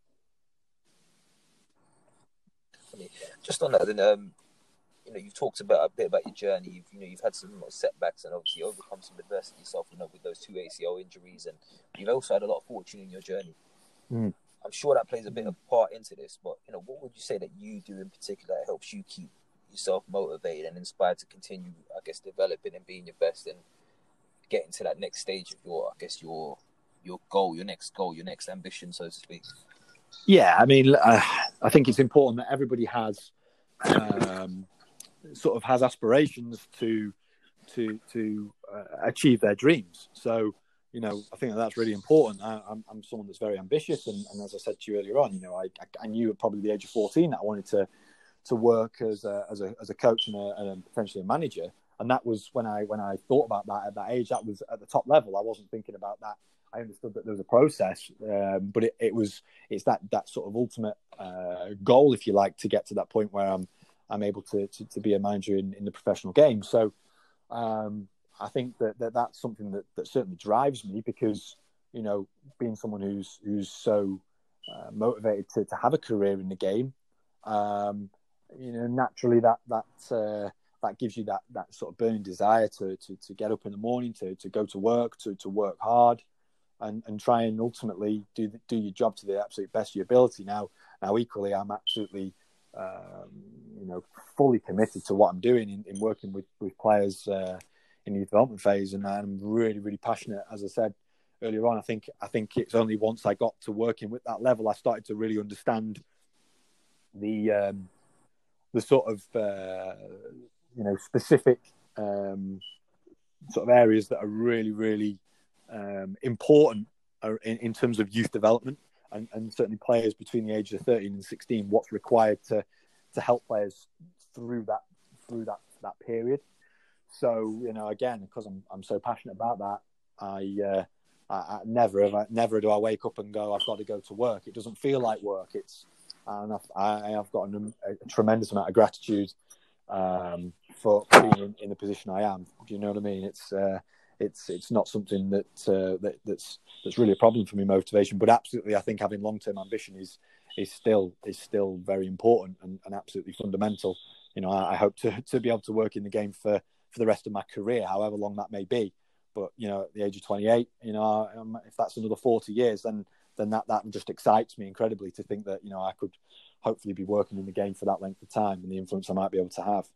Just on that, then, um, you know, you've talked about a bit about your journey. You've, you know, you've had some setbacks and obviously overcome some adversity yourself, you know, with those two A C L injuries, and you've also had a lot of fortune in your journey. Mm. I'm sure that plays a bit of part into this, but you know, what would you say that you do in particular that helps you keep yourself motivated and inspired to continue, I guess, developing and being your best and getting to that next stage of your, I guess, your your goal, your next goal, your next ambition, so to speak? Yeah, I mean, uh, I think it's important that everybody has um, sort of has aspirations to to to uh, achieve their dreams. So, you know, I think that that's really important. I, I'm, I'm someone that's very ambitious, and, and as I said to you earlier on, you know, I, I knew at probably the age of fourteen that I wanted to to work as a as a as a coach and, a, and potentially a manager. And that was when I when I thought about that at that age. That was at the top level. I wasn't thinking about that. I understood that there was a process, um, but it, it was it's that that sort of ultimate uh, goal, if you like, to get to that point where I'm I'm able to to, to be a manager in, in the professional game. So um, I think that, that that's something that, that certainly drives me, because, you know, being someone who's who's so uh, motivated to, to have a career in the game, um, you know, naturally that that uh, that gives you that that sort of burning desire to to, to get up in the morning, to to go to work, to to work hard. And, and try and ultimately do do your job to the absolute best of your ability. Now, now equally, I'm absolutely, um, you know, fully committed to what I'm doing in, in working with, with players uh, in the development phase, and I'm really, really passionate. As I said earlier on, I think I think it's only once I got to working with that level I started to really understand the um, the sort of uh, you know specific um, sort of areas that are really, really Um, important in, in terms of youth development, and, and certainly players between the ages of thirteen and sixteen, what's required to to help players through that through that that period. So, you know, again, because I'm I'm so passionate about that, I, uh, I, I never have I, never do I wake up and go, I've got to go to work. It doesn't feel like work. It's and I've, I, I've got an, a tremendous amount of gratitude um, for being in, in the position I am. Do you know what I mean? It's uh, It's it's not something that, uh, that that's that's really a problem for me, motivation. But absolutely, I think having long term ambition is is still is still very important and, and absolutely fundamental. You know, I, I hope to, to be able to work in the game for, for the rest of my career, however long that may be. But you know, at the age of twenty-eight, you know, if that's another forty years, then then that, that just excites me incredibly to think that, you know, I could hopefully be working in the game for that length of time and the influence I might be able to have.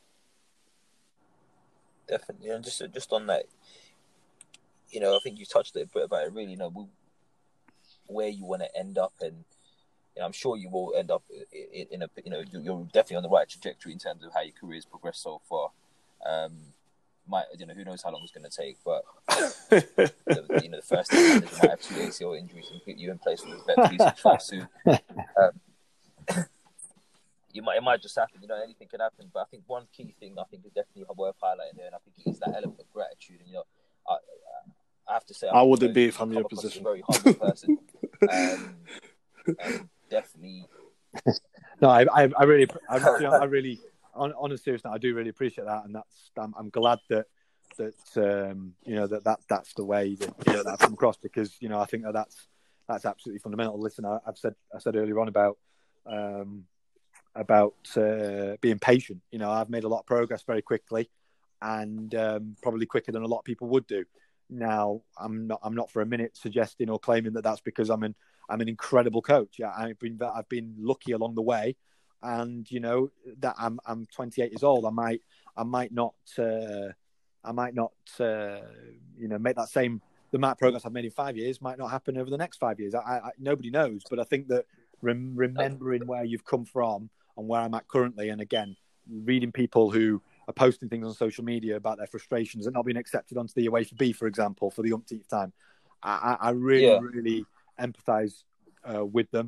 Definitely, and just just on that, you know, I think you touched a bit about it. Really, you know, where you want to end up, and you know, I'm sure you will end up in, in a, you know, you're definitely on the right trajectory in terms of how your career's progressed so far. Um, might you know, who knows how long it's going to take, but the, you know, the first thing is you might have two A C L injuries and put you in place with vet police far soon. Um, You might, it might just happen, you know, anything can happen. But I think one key thing I think is definitely worth highlighting there, and I think it is that element of gratitude. And, you know, I, I have to say, I wouldn't be if I'm in your position. A very humble person, um, and definitely. No, I, I, I really, I, you know, I really, on, on a serious note, I do really appreciate that, and that's, I'm, I'm glad that that um, you know that, that that's the way that, you know, that I've come across, because, you know, I think that that's that's absolutely fundamental. Listen, I, I've said I said earlier on about. Um, about uh, being patient. You know, I've made a lot of progress very quickly, and um, probably quicker than a lot of people would do. Now, I'm not I'm not for a minute suggesting or claiming that that's because I'm an I'm an incredible coach. Yeah, I've been I've been lucky along the way, and you know that I'm I'm twenty-eight years old. I might I might not uh, I might not uh, you know make that same the amount of progress I've made in five years might not happen over the next five years. I, I nobody knows, but I think that rem- remembering where you've come from and where I'm at currently, and again, reading people who are posting things on social media about their frustrations and not being accepted onto the UEFA B, for example, for the umpteenth time, I, I really, yeah. really empathise uh, with them,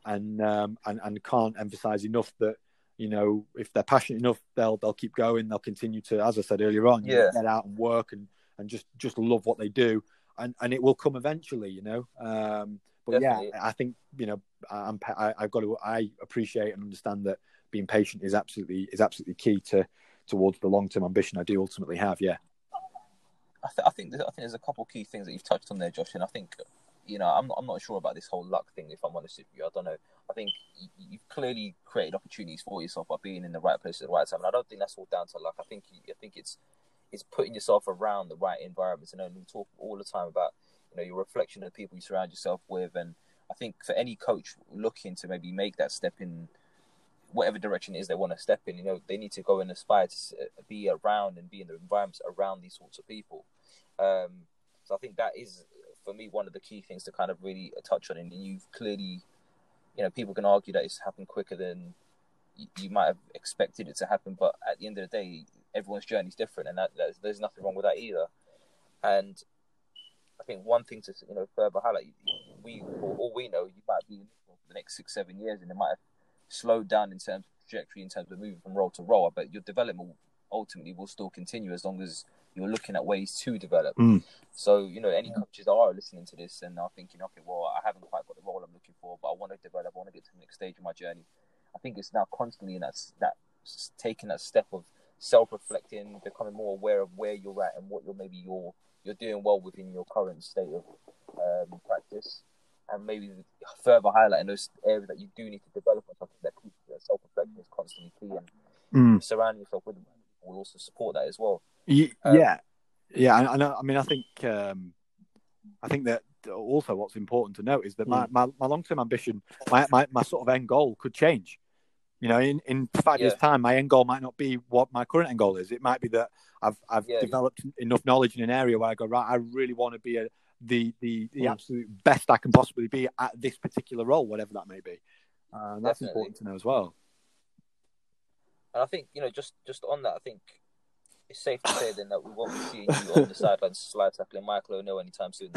and um, and and can't emphasize enough that, you know, if they're passionate enough, they'll they'll keep going. They'll continue to, as I said earlier on, you Yeah. know, get out and work and, and just, just love what they do, and, and it will come eventually, you know. Um, but Definitely. yeah, I think, you know, I'm I, I've got to I appreciate and understand that being patient is absolutely is absolutely key to towards the long term ambition I do ultimately have. Yeah. I, th- I think there's, I think there's a couple of key things that you've touched on there, Josh, and I think, you know, I'm not, I'm not sure about this whole luck thing, if I'm honest with you. I don't know. I think you, you've clearly created opportunities for yourself by being in the right place at the right time, and I don't think that's all down to luck. I think you, I think it's it's putting yourself around the right environments, and we talk all the time about, you know, your reflection of the people you surround yourself with, and I think for any coach looking to maybe make that step in whatever direction it is they want to step in, you know, they need to go and aspire to be around and be in the environments around these sorts of people. Um, so I think that is, for me, one of the key things to kind of really touch on. And you've clearly, you know, people can argue that it's happened quicker than you, you might have expected it to happen. But at the end of the day, everyone's journey is different, and that, that, there's nothing wrong with that either. And I think one thing to, you know, further highlight, we, for all we know, you might be in for the next six, seven years, and it might have slowed down in terms of trajectory, in terms of moving from role to role, but your development ultimately will still continue as long as you're looking at ways to develop. Mm. So, you know, any coaches that are listening to this and are thinking, okay, well, I haven't quite got the role I'm looking for, but I want to develop, I want to get to the next stage of my journey. I think it's now constantly in that, that taking that step of self-reflecting, becoming more aware of where you're at and what you're maybe you're you're doing well within your current state of um, practice, and maybe further highlighting those areas that you do need to develop on something that, that self-reflection is constantly key, and Mm. surrounding yourself with them will also support that as well. Yeah, Um, yeah, yeah. I, I know. I mean, I think, um, I think that also what's important to note is that my, Mm. my, my long-term ambition, my, my, my sort of end goal could change. You know, in, in five years' Yeah. time, my end goal might not be what my current end goal is. It might be that I've I've Yeah. developed enough knowledge in an area where I go, right, I really want to be a, the the the Mm. absolute best I can possibly be at this particular role, whatever that may be. Uh, and that's Definitely. important to know as well. And I think, you know, just, just on that, I think it's safe to say then that we won't be seeing you on the sidelines slide tackling Michael O'Neill anytime soon.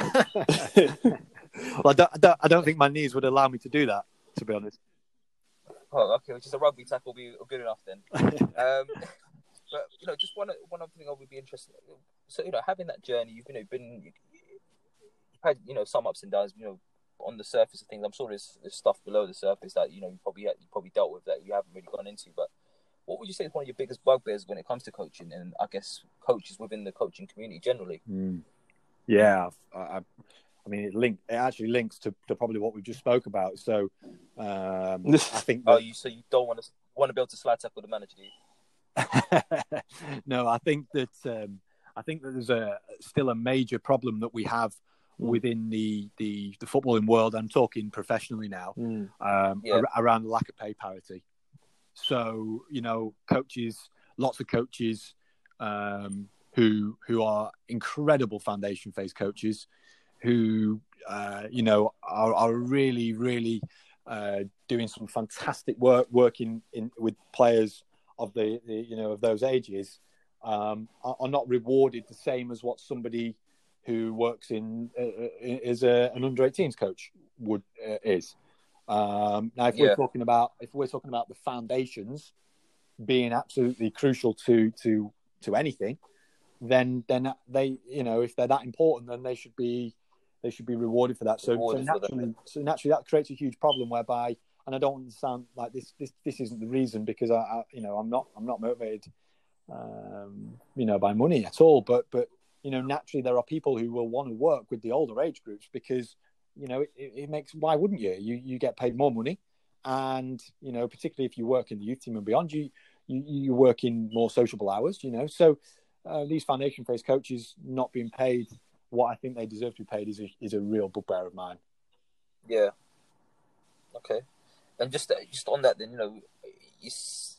Well, I don't, I don't I don't think my knees would allow me to do that, to be honest. Oh, okay, which is a rugby tackle will be good enough then. Um, but, you know, just one one other thing I would be interested in. So, you know, having that journey, you've, you know, been, you've had, you know, some ups and downs, you know, on the surface of things. I'm sure there's, there's stuff below the surface that, you know, you probably, you probably dealt with that you haven't really gone into. But what would you say is one of your biggest bugbears when it comes to coaching, and I guess coaches within the coaching community generally? Mm. Yeah, I, I, I mean, it link it actually links to, to probably what we just spoke about. So, um, I think that, Oh, you so you don't want to want to be able to slide tackle the manager, do you? no, I think that um, I think that there's a still a major problem that we have within the, the, the footballing world. I'm talking professionally now, Mm. um, Yeah. ar- around the lack of pay parity. So, you know, coaches, lots of coaches um, who who are incredible foundation phase coaches, who uh, you know are, are really really uh, doing some fantastic work working in with players of the, the you know of those ages, um, are, are not rewarded the same as what somebody who works in uh, is a, an under eighteens coach would uh, is. Um, now, if Yeah. we're talking about if we're talking about the foundations being absolutely crucial to to to anything, then then they you know if they're that important, then they should be they should be rewarded for that. So, so Rewarded for that. naturally, so naturally that creates a huge problem whereby, and I don't understand like this this this isn't the reason, because I, I you know I'm not I'm not motivated um, you know by money at all, but but you know naturally there are people who will want to work with the older age groups because you know it, it makes why wouldn't you you you get paid more money, and you know particularly if you work in the youth team and beyond, you you, you work in more sociable hours, you know so uh, these foundation phase coaches not being paid what I think they deserve to be paid is a, is a real bugbear of mine. Yeah. Okay. And just just on that, then, you know, it's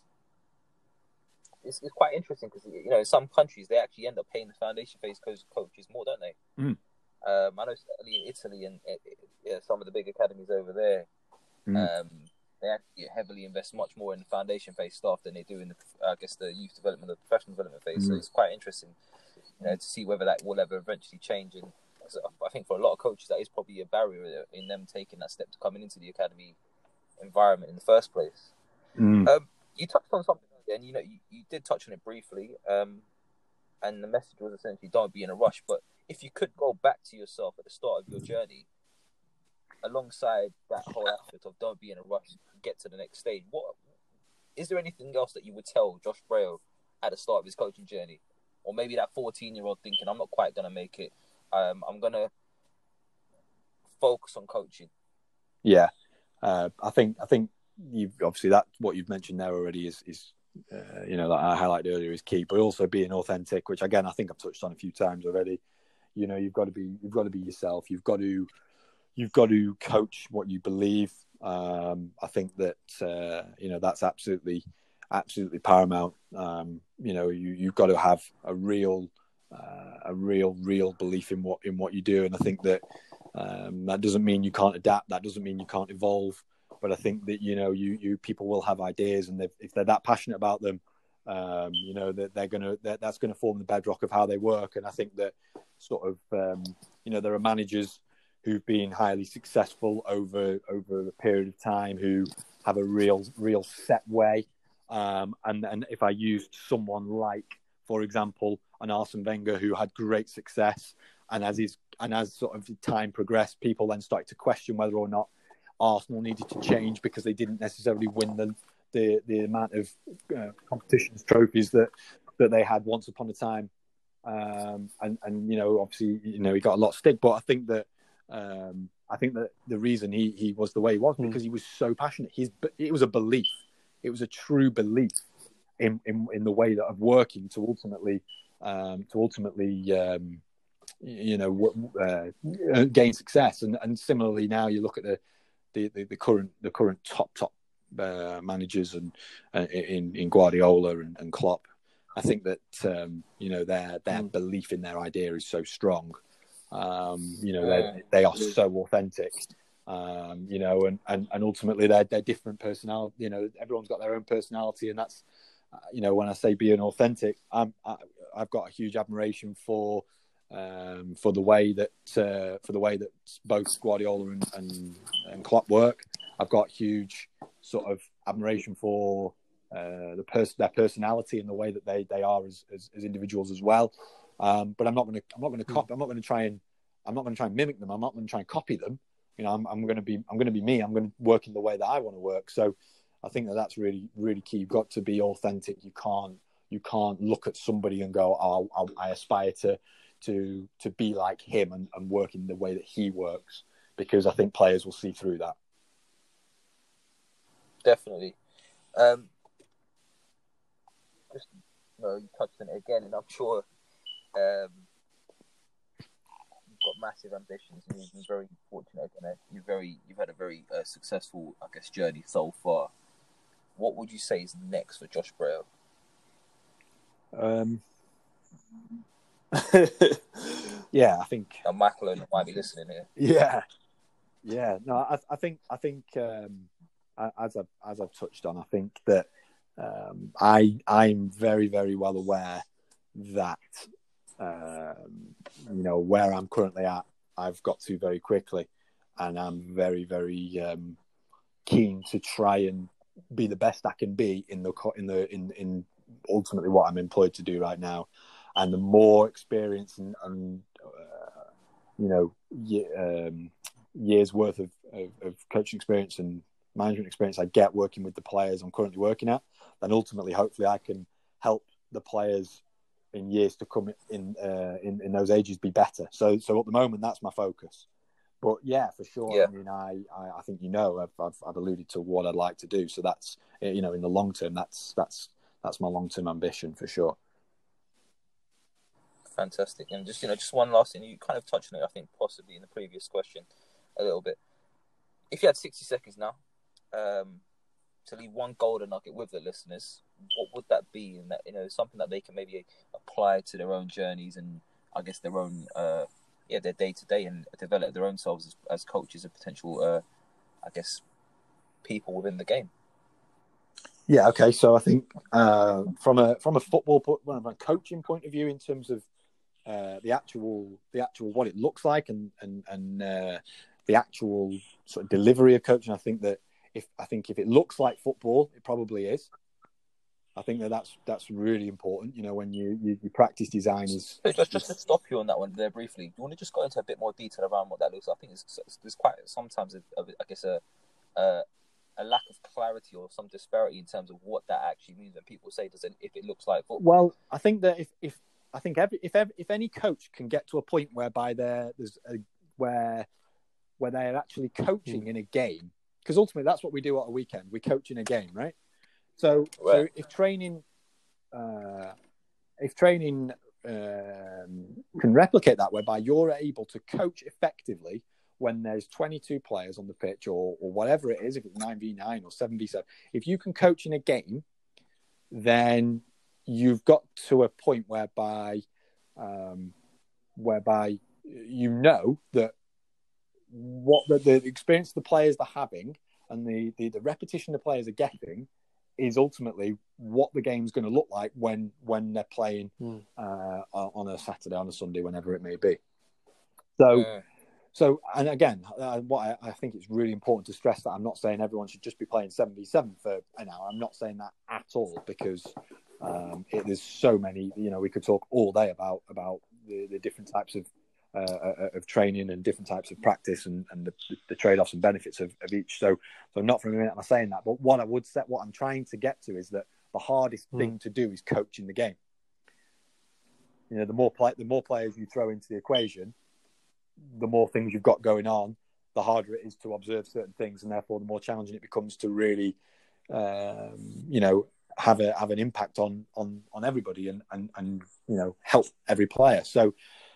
it's, it's quite interesting because, you know, in some countries they actually end up paying the foundation phase coach, coaches more, don't they? Mm. Um, I know certainly in Italy and uh, yeah, some of the big academies over there, Mm. um, they actually heavily invest much more in the foundation phase staff than they do in the, I guess, the youth development, the professional development phase. Mm. So it's quite interesting, you know, to see whether that will ever eventually change. And I think for a lot of coaches, that is probably a barrier in them taking that step to coming into the academy environment in the first place. Mm. Um, you touched on something earlier, and you know you, you did touch on it briefly. Um, and the message was essentially don't be in a rush. But if you could go back to yourself at the start of your journey, alongside that whole aspect of don't be in a rush, get to the next stage, what is there anything else that you would tell Josh Braille at the start of his coaching journey? Or maybe that fourteen-year-old thinking, I'm not quite going to make it. Um, I'm going to focus on coaching. Yeah. Uh, I think I think you've obviously that what you've mentioned there already is, is uh, you know, that I highlighted earlier is key, but also being authentic, which again, I think I've touched on a few times already. You know, you've got to be, you've got to be yourself. You've got to, you've got to coach what you believe. Um, I think that, uh, you know, that's absolutely, absolutely paramount. Um, you know, you, you've got to have a real, uh, a real, real belief in what, in what you do. And I think that, um, that doesn't mean you can't adapt. That doesn't mean you can't evolve. But I think that, you know, you, you people will have ideas, and if they're that passionate about them, um, you know, that they're going to, that, that's going to form the bedrock of how they work. And I think that sort of, um, you know, there are managers who've been highly successful over, over a period of time who have a real, real set way. Um, and, and if I used someone like, for example, an Arsene Wenger who had great success, and as his, and as sort of time progressed, people then started to question whether or not Arsenal needed to change because they didn't necessarily win the the, the amount of uh, competitions, trophies that, that they had once upon a time. Um, and, and, you know, obviously, you know, he got a lot of stick, but I think that, um, I think that the reason he, he was the way he was mm. because he was so passionate. His, it was a belief. It was a true belief in, in, in the way that of working to ultimately, um, to ultimately, um, you know, uh, gain success. And, and similarly, now you look at the, the, the, the current, the current top, top, Uh, managers and uh, in in Guardiola and, and Klopp, I think that um, you know their their mm. belief in their idea is so strong. Um, you know they they are so authentic. Um, you know, and, and, and ultimately they're they're different personality. You know, everyone's got their own personality, and that's uh, you know when I say being authentic, I'm I, I've got a huge admiration for. Um, for the way that uh, for the way that both Guardiola and, and, and Klopp work, I've got huge sort of admiration for uh, the pers- their personality and the way that they, they are as, as, as individuals as well. Um, but I'm not going to I'm not going to copy. I'm not going to try and I'm not going to try and mimic them. I'm not going to try and copy them. You know, I'm, I'm going to be I'm going to be me. I'm going to work in the way that I want to work. So I think that that's really really key. You've got to be authentic. You can't you can't look at somebody and go, oh, I, I aspire to. to to be like him and, and work in the way that he works, because I think players will see through that. Definitely. Um, just you know, you touched on it again, and I'm sure um, you've got massive ambitions, and you've been very fortunate. And you've very you've had a very uh, successful, I guess, journey so far. What would you say is next for Josh Braille? Um. yeah, I think. Now, Michael might be listening here. Yeah, yeah. No, I, I think I think um, as I as I've touched on, I think that um, I I'm very very well aware that um, you know where I'm currently at, I've got to very quickly, and I'm very very um, keen to try and be the best I can be in the in the in in ultimately what I'm employed to do right now. And the more experience and, and uh, you know, ye- um, years worth of, of, of coaching experience and management experience I get working with the players I'm currently working at, then ultimately, hopefully, I can help the players in years to come in uh, in, in those ages be better. So, so at the moment, that's my focus. But yeah, for sure. Yeah. I mean, I, I, I think you know, I've, I've I've alluded to what I'd like to do. So that's you know, in the long term, that's that's that's my long term ambition for sure. Fantastic. And just, you know, just one last thing. You kind of touched on it, I think, possibly in the previous question a little bit. If you had sixty seconds now um, to leave one golden nugget with the listeners, what would that be? And that, you know, something that they can maybe apply to their own journeys and, I guess, their own, uh, yeah, their day-to-day, and develop their own selves as, as coaches and potential, uh, I guess, people within the game. Yeah, okay. So I think uh, from a from a football point, well, from a coaching point of view, in terms of uh, the actual the actual what it looks like and and and uh, the actual sort of delivery of coaching, I think that if I think if it looks like football, it probably is. I think that that's that's really important. You know, when you, you, you practice design is so just just to stop you on that one there briefly. Do you want to just go into a bit more detail around what that looks like? I think it's, there's quite sometimes a, a, I guess a, a a lack of clarity or some disparity in terms of what that actually means when people say does it if it looks like football. Well, I think that if if I think every if every, if any coach can get to a point whereby there there's a, where where they're actually coaching in a game, because ultimately that's what we do at a weekend. We coach in a game, right? So, right. so if training, uh, if training um, can replicate that, whereby you're able to coach effectively when there's twenty-two players on the pitch, or or whatever it is, if it's nine v nine or seven v seven, if you can coach in a game, then you've got to a point whereby, um, whereby you know that what the, the experience the players are having and the, the, the repetition the players are getting is ultimately what the game's going to look like when when they're playing mm. uh, on a Saturday, on a Sunday, whenever it may be. So, yeah. so and again, uh, what I, I think it's really important to stress that I'm not saying everyone should just be playing seven v seven for an hour. I'm not saying that at all, because um, it, there's so many. You know, we could talk all day about about the, the different types of Uh, of training and different types of practice and, and the, the trade-offs and benefits of, of each. So, so not for a minute am I saying that, but what I would say, what I'm trying to get to is that the hardest mm. thing to do is coaching the game. You know, the more play, the more players you throw into the equation, the more things you've got going on, the harder it is to observe certain things, and therefore the more challenging it becomes to really, um, you know, have a have an impact on on on everybody and and and you know help every player. So.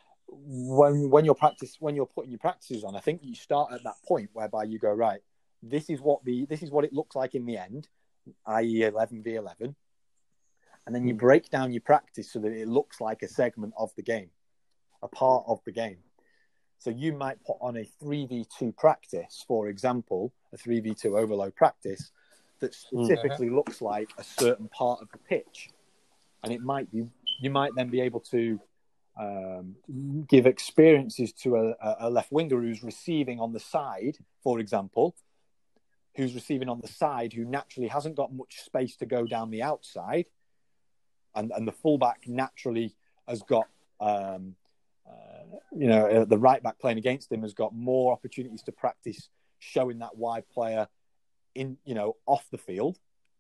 When when you're practice when you're putting your practices on, I think you start at that point whereby you go, right, this is what the this is what it looks like in the end, that is eleven v eleven, and then you break down your practice so that it looks like a segment of the game, a part of the game. So you might put on a three v two practice, for example, a three v two overload practice that specifically mm-hmm. looks like a certain part of the pitch, and it might be you might then be able to Um, give experiences to a, a left winger who's receiving on the side, for example, who's receiving on the side, who naturally hasn't got much space to go down the outside, and, and the fullback naturally has got, um, uh, you know, the right back playing against him has got more opportunities to practice showing that wide player in, you know, off the field,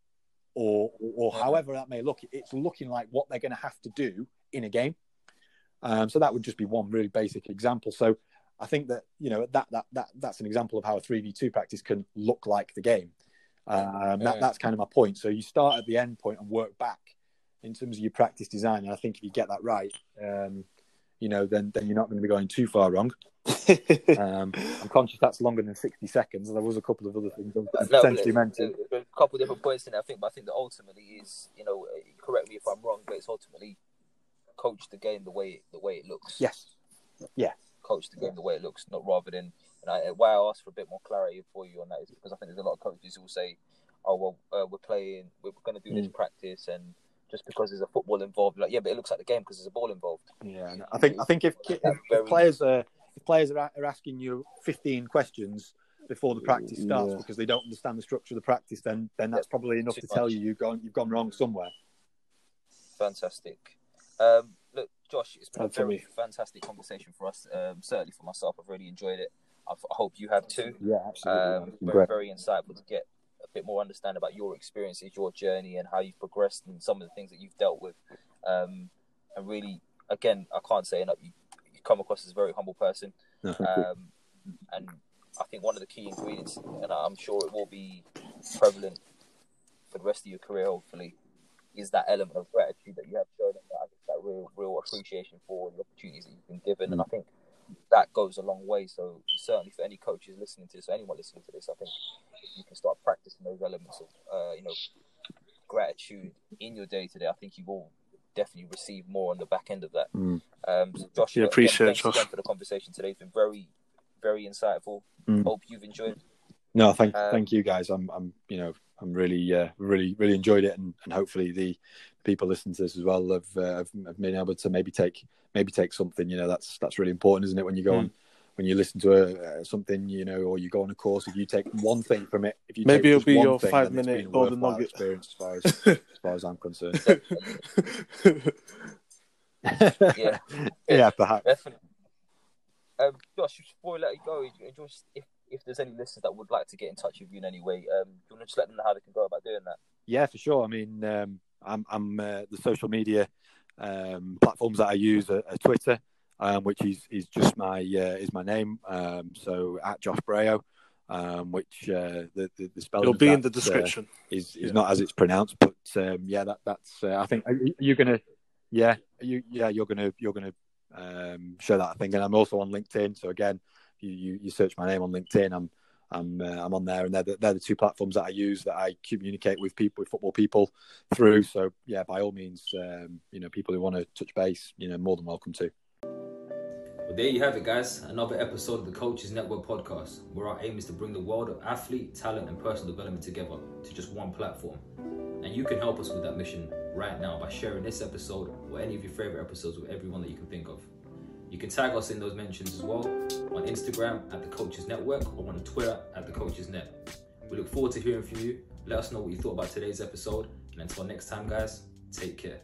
or or however that may look. It's looking like what they're going to have to do in a game. Um, so that would just be one really basic example. So I think that, you know, that that that that's an example of how a three v two practice can look like the game. Um, that, that's kind of my point. So you start at the end point and work back in terms of your practice design. And I think if you get that right, um, you know, then then you're not going to be going too far wrong. um, I'm conscious that's longer than sixty seconds. There was a couple of other things I potentially no, mentioned. A couple of different points in there, I think, but I think that ultimately is, you know, correct me if I'm wrong, but it's ultimately coach the game the way the way it looks. Yes. Yeah. Coach the game the way it looks, not rather than. And I, why I asked for a bit more clarity for you on that is because I think there's a lot of coaches who will say, "Oh well, uh, we're playing, we're going to do mm. this practice, and just because there's a football involved, like yeah, but it looks like the game because there's a ball involved." Yeah, I think I think if, if, if players are if players are, are asking you fifteen questions before the practice starts yeah. because they don't understand the structure of the practice, then then that's yeah, probably enough to much. tell you you've gone you've gone wrong somewhere. Fantastic. Um, look, Josh, it's been That's a very me. fantastic conversation for us. Um, certainly for myself, I've really enjoyed it. I've, I hope you have too. Yeah, absolutely. Um, very, very insightful to get a bit more understanding about your experiences, your journey, and how you've progressed, and some of the things that you've dealt with. Um, and really, again, I can't say enough. You, you come across as a very humble person, no, um, and I think one of the key ingredients, and I'm sure it will be prevalent for the rest of your career, hopefully, is that element of gratitude that you have shown, and that, that real, real appreciation for the opportunities that you've been given. Mm. And I think that goes a long way. So certainly for any coaches listening to this, or anyone listening to this, I think if you can start practicing those elements of, uh, you know, gratitude in your day to day, I think you will definitely receive more on the back end of that. Mm. Um, so Josh, yeah, appreciate again, it, thanks Josh. again for the conversation today. It's been very, very insightful. Mm. Hope you've enjoyed. No, thank um, thank you guys. I'm I'm you know I'm really uh, really really enjoyed it, and, and hopefully the people listening to this as well have, uh, have have been able to maybe take maybe take something. You know, that's that's really important, isn't it? When you go mm. on when you listen to a, uh, something, you know, or you go on a course, if you take one thing from it, if you maybe take it'll just be one your thing, five then it's minute been a golden worthwhile nugget experience as far as, as far as I'm concerned. Yeah, yeah, perhaps. Definitely. Um, Josh, before we let you go, just if, if there's any listeners that would like to get in touch with you in any way, um, do you want to just let them know how they can go about doing that? Yeah, for sure. I mean, um, I'm, I'm uh, the social media um, platforms that I use are, are Twitter, um, which is, is just my uh, is my name. Um, so at Josh Brayo, um, which uh, the, the the spelling it'll be in the uh, description. is is yeah. not as it's pronounced, but um, yeah, that that's. Uh, I think are you gonna, yeah, you yeah, you're gonna you're gonna um, show that I think, and I'm also on LinkedIn. So again, you, you you search my name on LinkedIn, I'm I'm uh, I'm on there, and they're the, they're the two platforms that I use that I communicate with people, with football people through. So yeah, by all means, um, you know, people who want to touch base, you know, more than welcome to. Well, there you have it, guys. Another episode of the Coaches Network podcast, where our aim is to bring the world of athlete, talent, and personal development together to just one platform. And you can help us with that mission right now by sharing this episode or any of your favorite episodes with everyone that you can think of. You can tag us in those mentions as well on Instagram at the Coaches Network or on Twitter at the Coaches Net. We look forward to hearing from you. Let us know what you thought about today's episode. And until next time, guys, take care.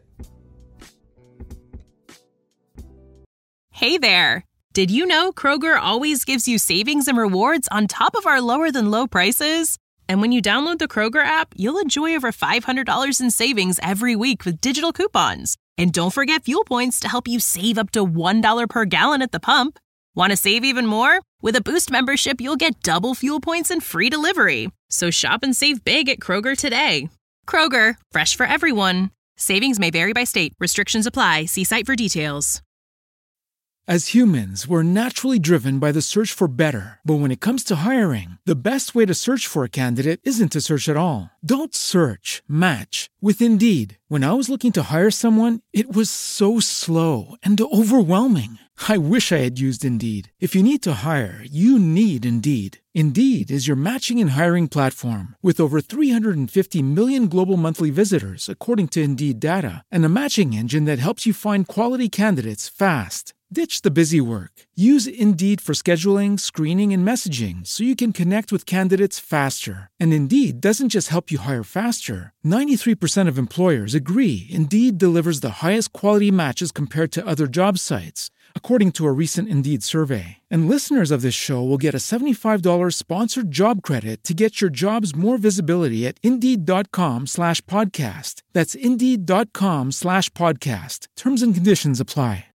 Hey there! Did you know Kroger always gives you savings and rewards on top of our lower than low prices? And when you download the Kroger app, you'll enjoy over five hundred dollars in savings every week with digital coupons. And don't forget fuel points to help you save up to one dollar per gallon at the pump. Want to save even more? With a Boost membership, you'll get double fuel points and free delivery. So shop and save big at Kroger today. Kroger, fresh for everyone. Savings may vary by state. Restrictions apply. See site for details. As humans, we're naturally driven by the search for better. But when it comes to hiring, the best way to search for a candidate isn't to search at all. Don't search, match with Indeed. When I was looking to hire someone, it was so slow and overwhelming. I wish I had used Indeed. If you need to hire, you need Indeed. Indeed is your matching and hiring platform with over three hundred fifty million global monthly visitors, according to Indeed data, and a matching engine that helps you find quality candidates fast. Ditch the busy work. Use Indeed for scheduling, screening, and messaging so you can connect with candidates faster. And Indeed doesn't just help you hire faster. ninety-three percent of employers agree Indeed delivers the highest quality matches compared to other job sites, according to a recent Indeed survey. And listeners of this show will get a seventy-five dollars sponsored job credit to get your jobs more visibility at Indeed.com slash podcast. That's Indeed.com slash podcast. Terms and conditions apply.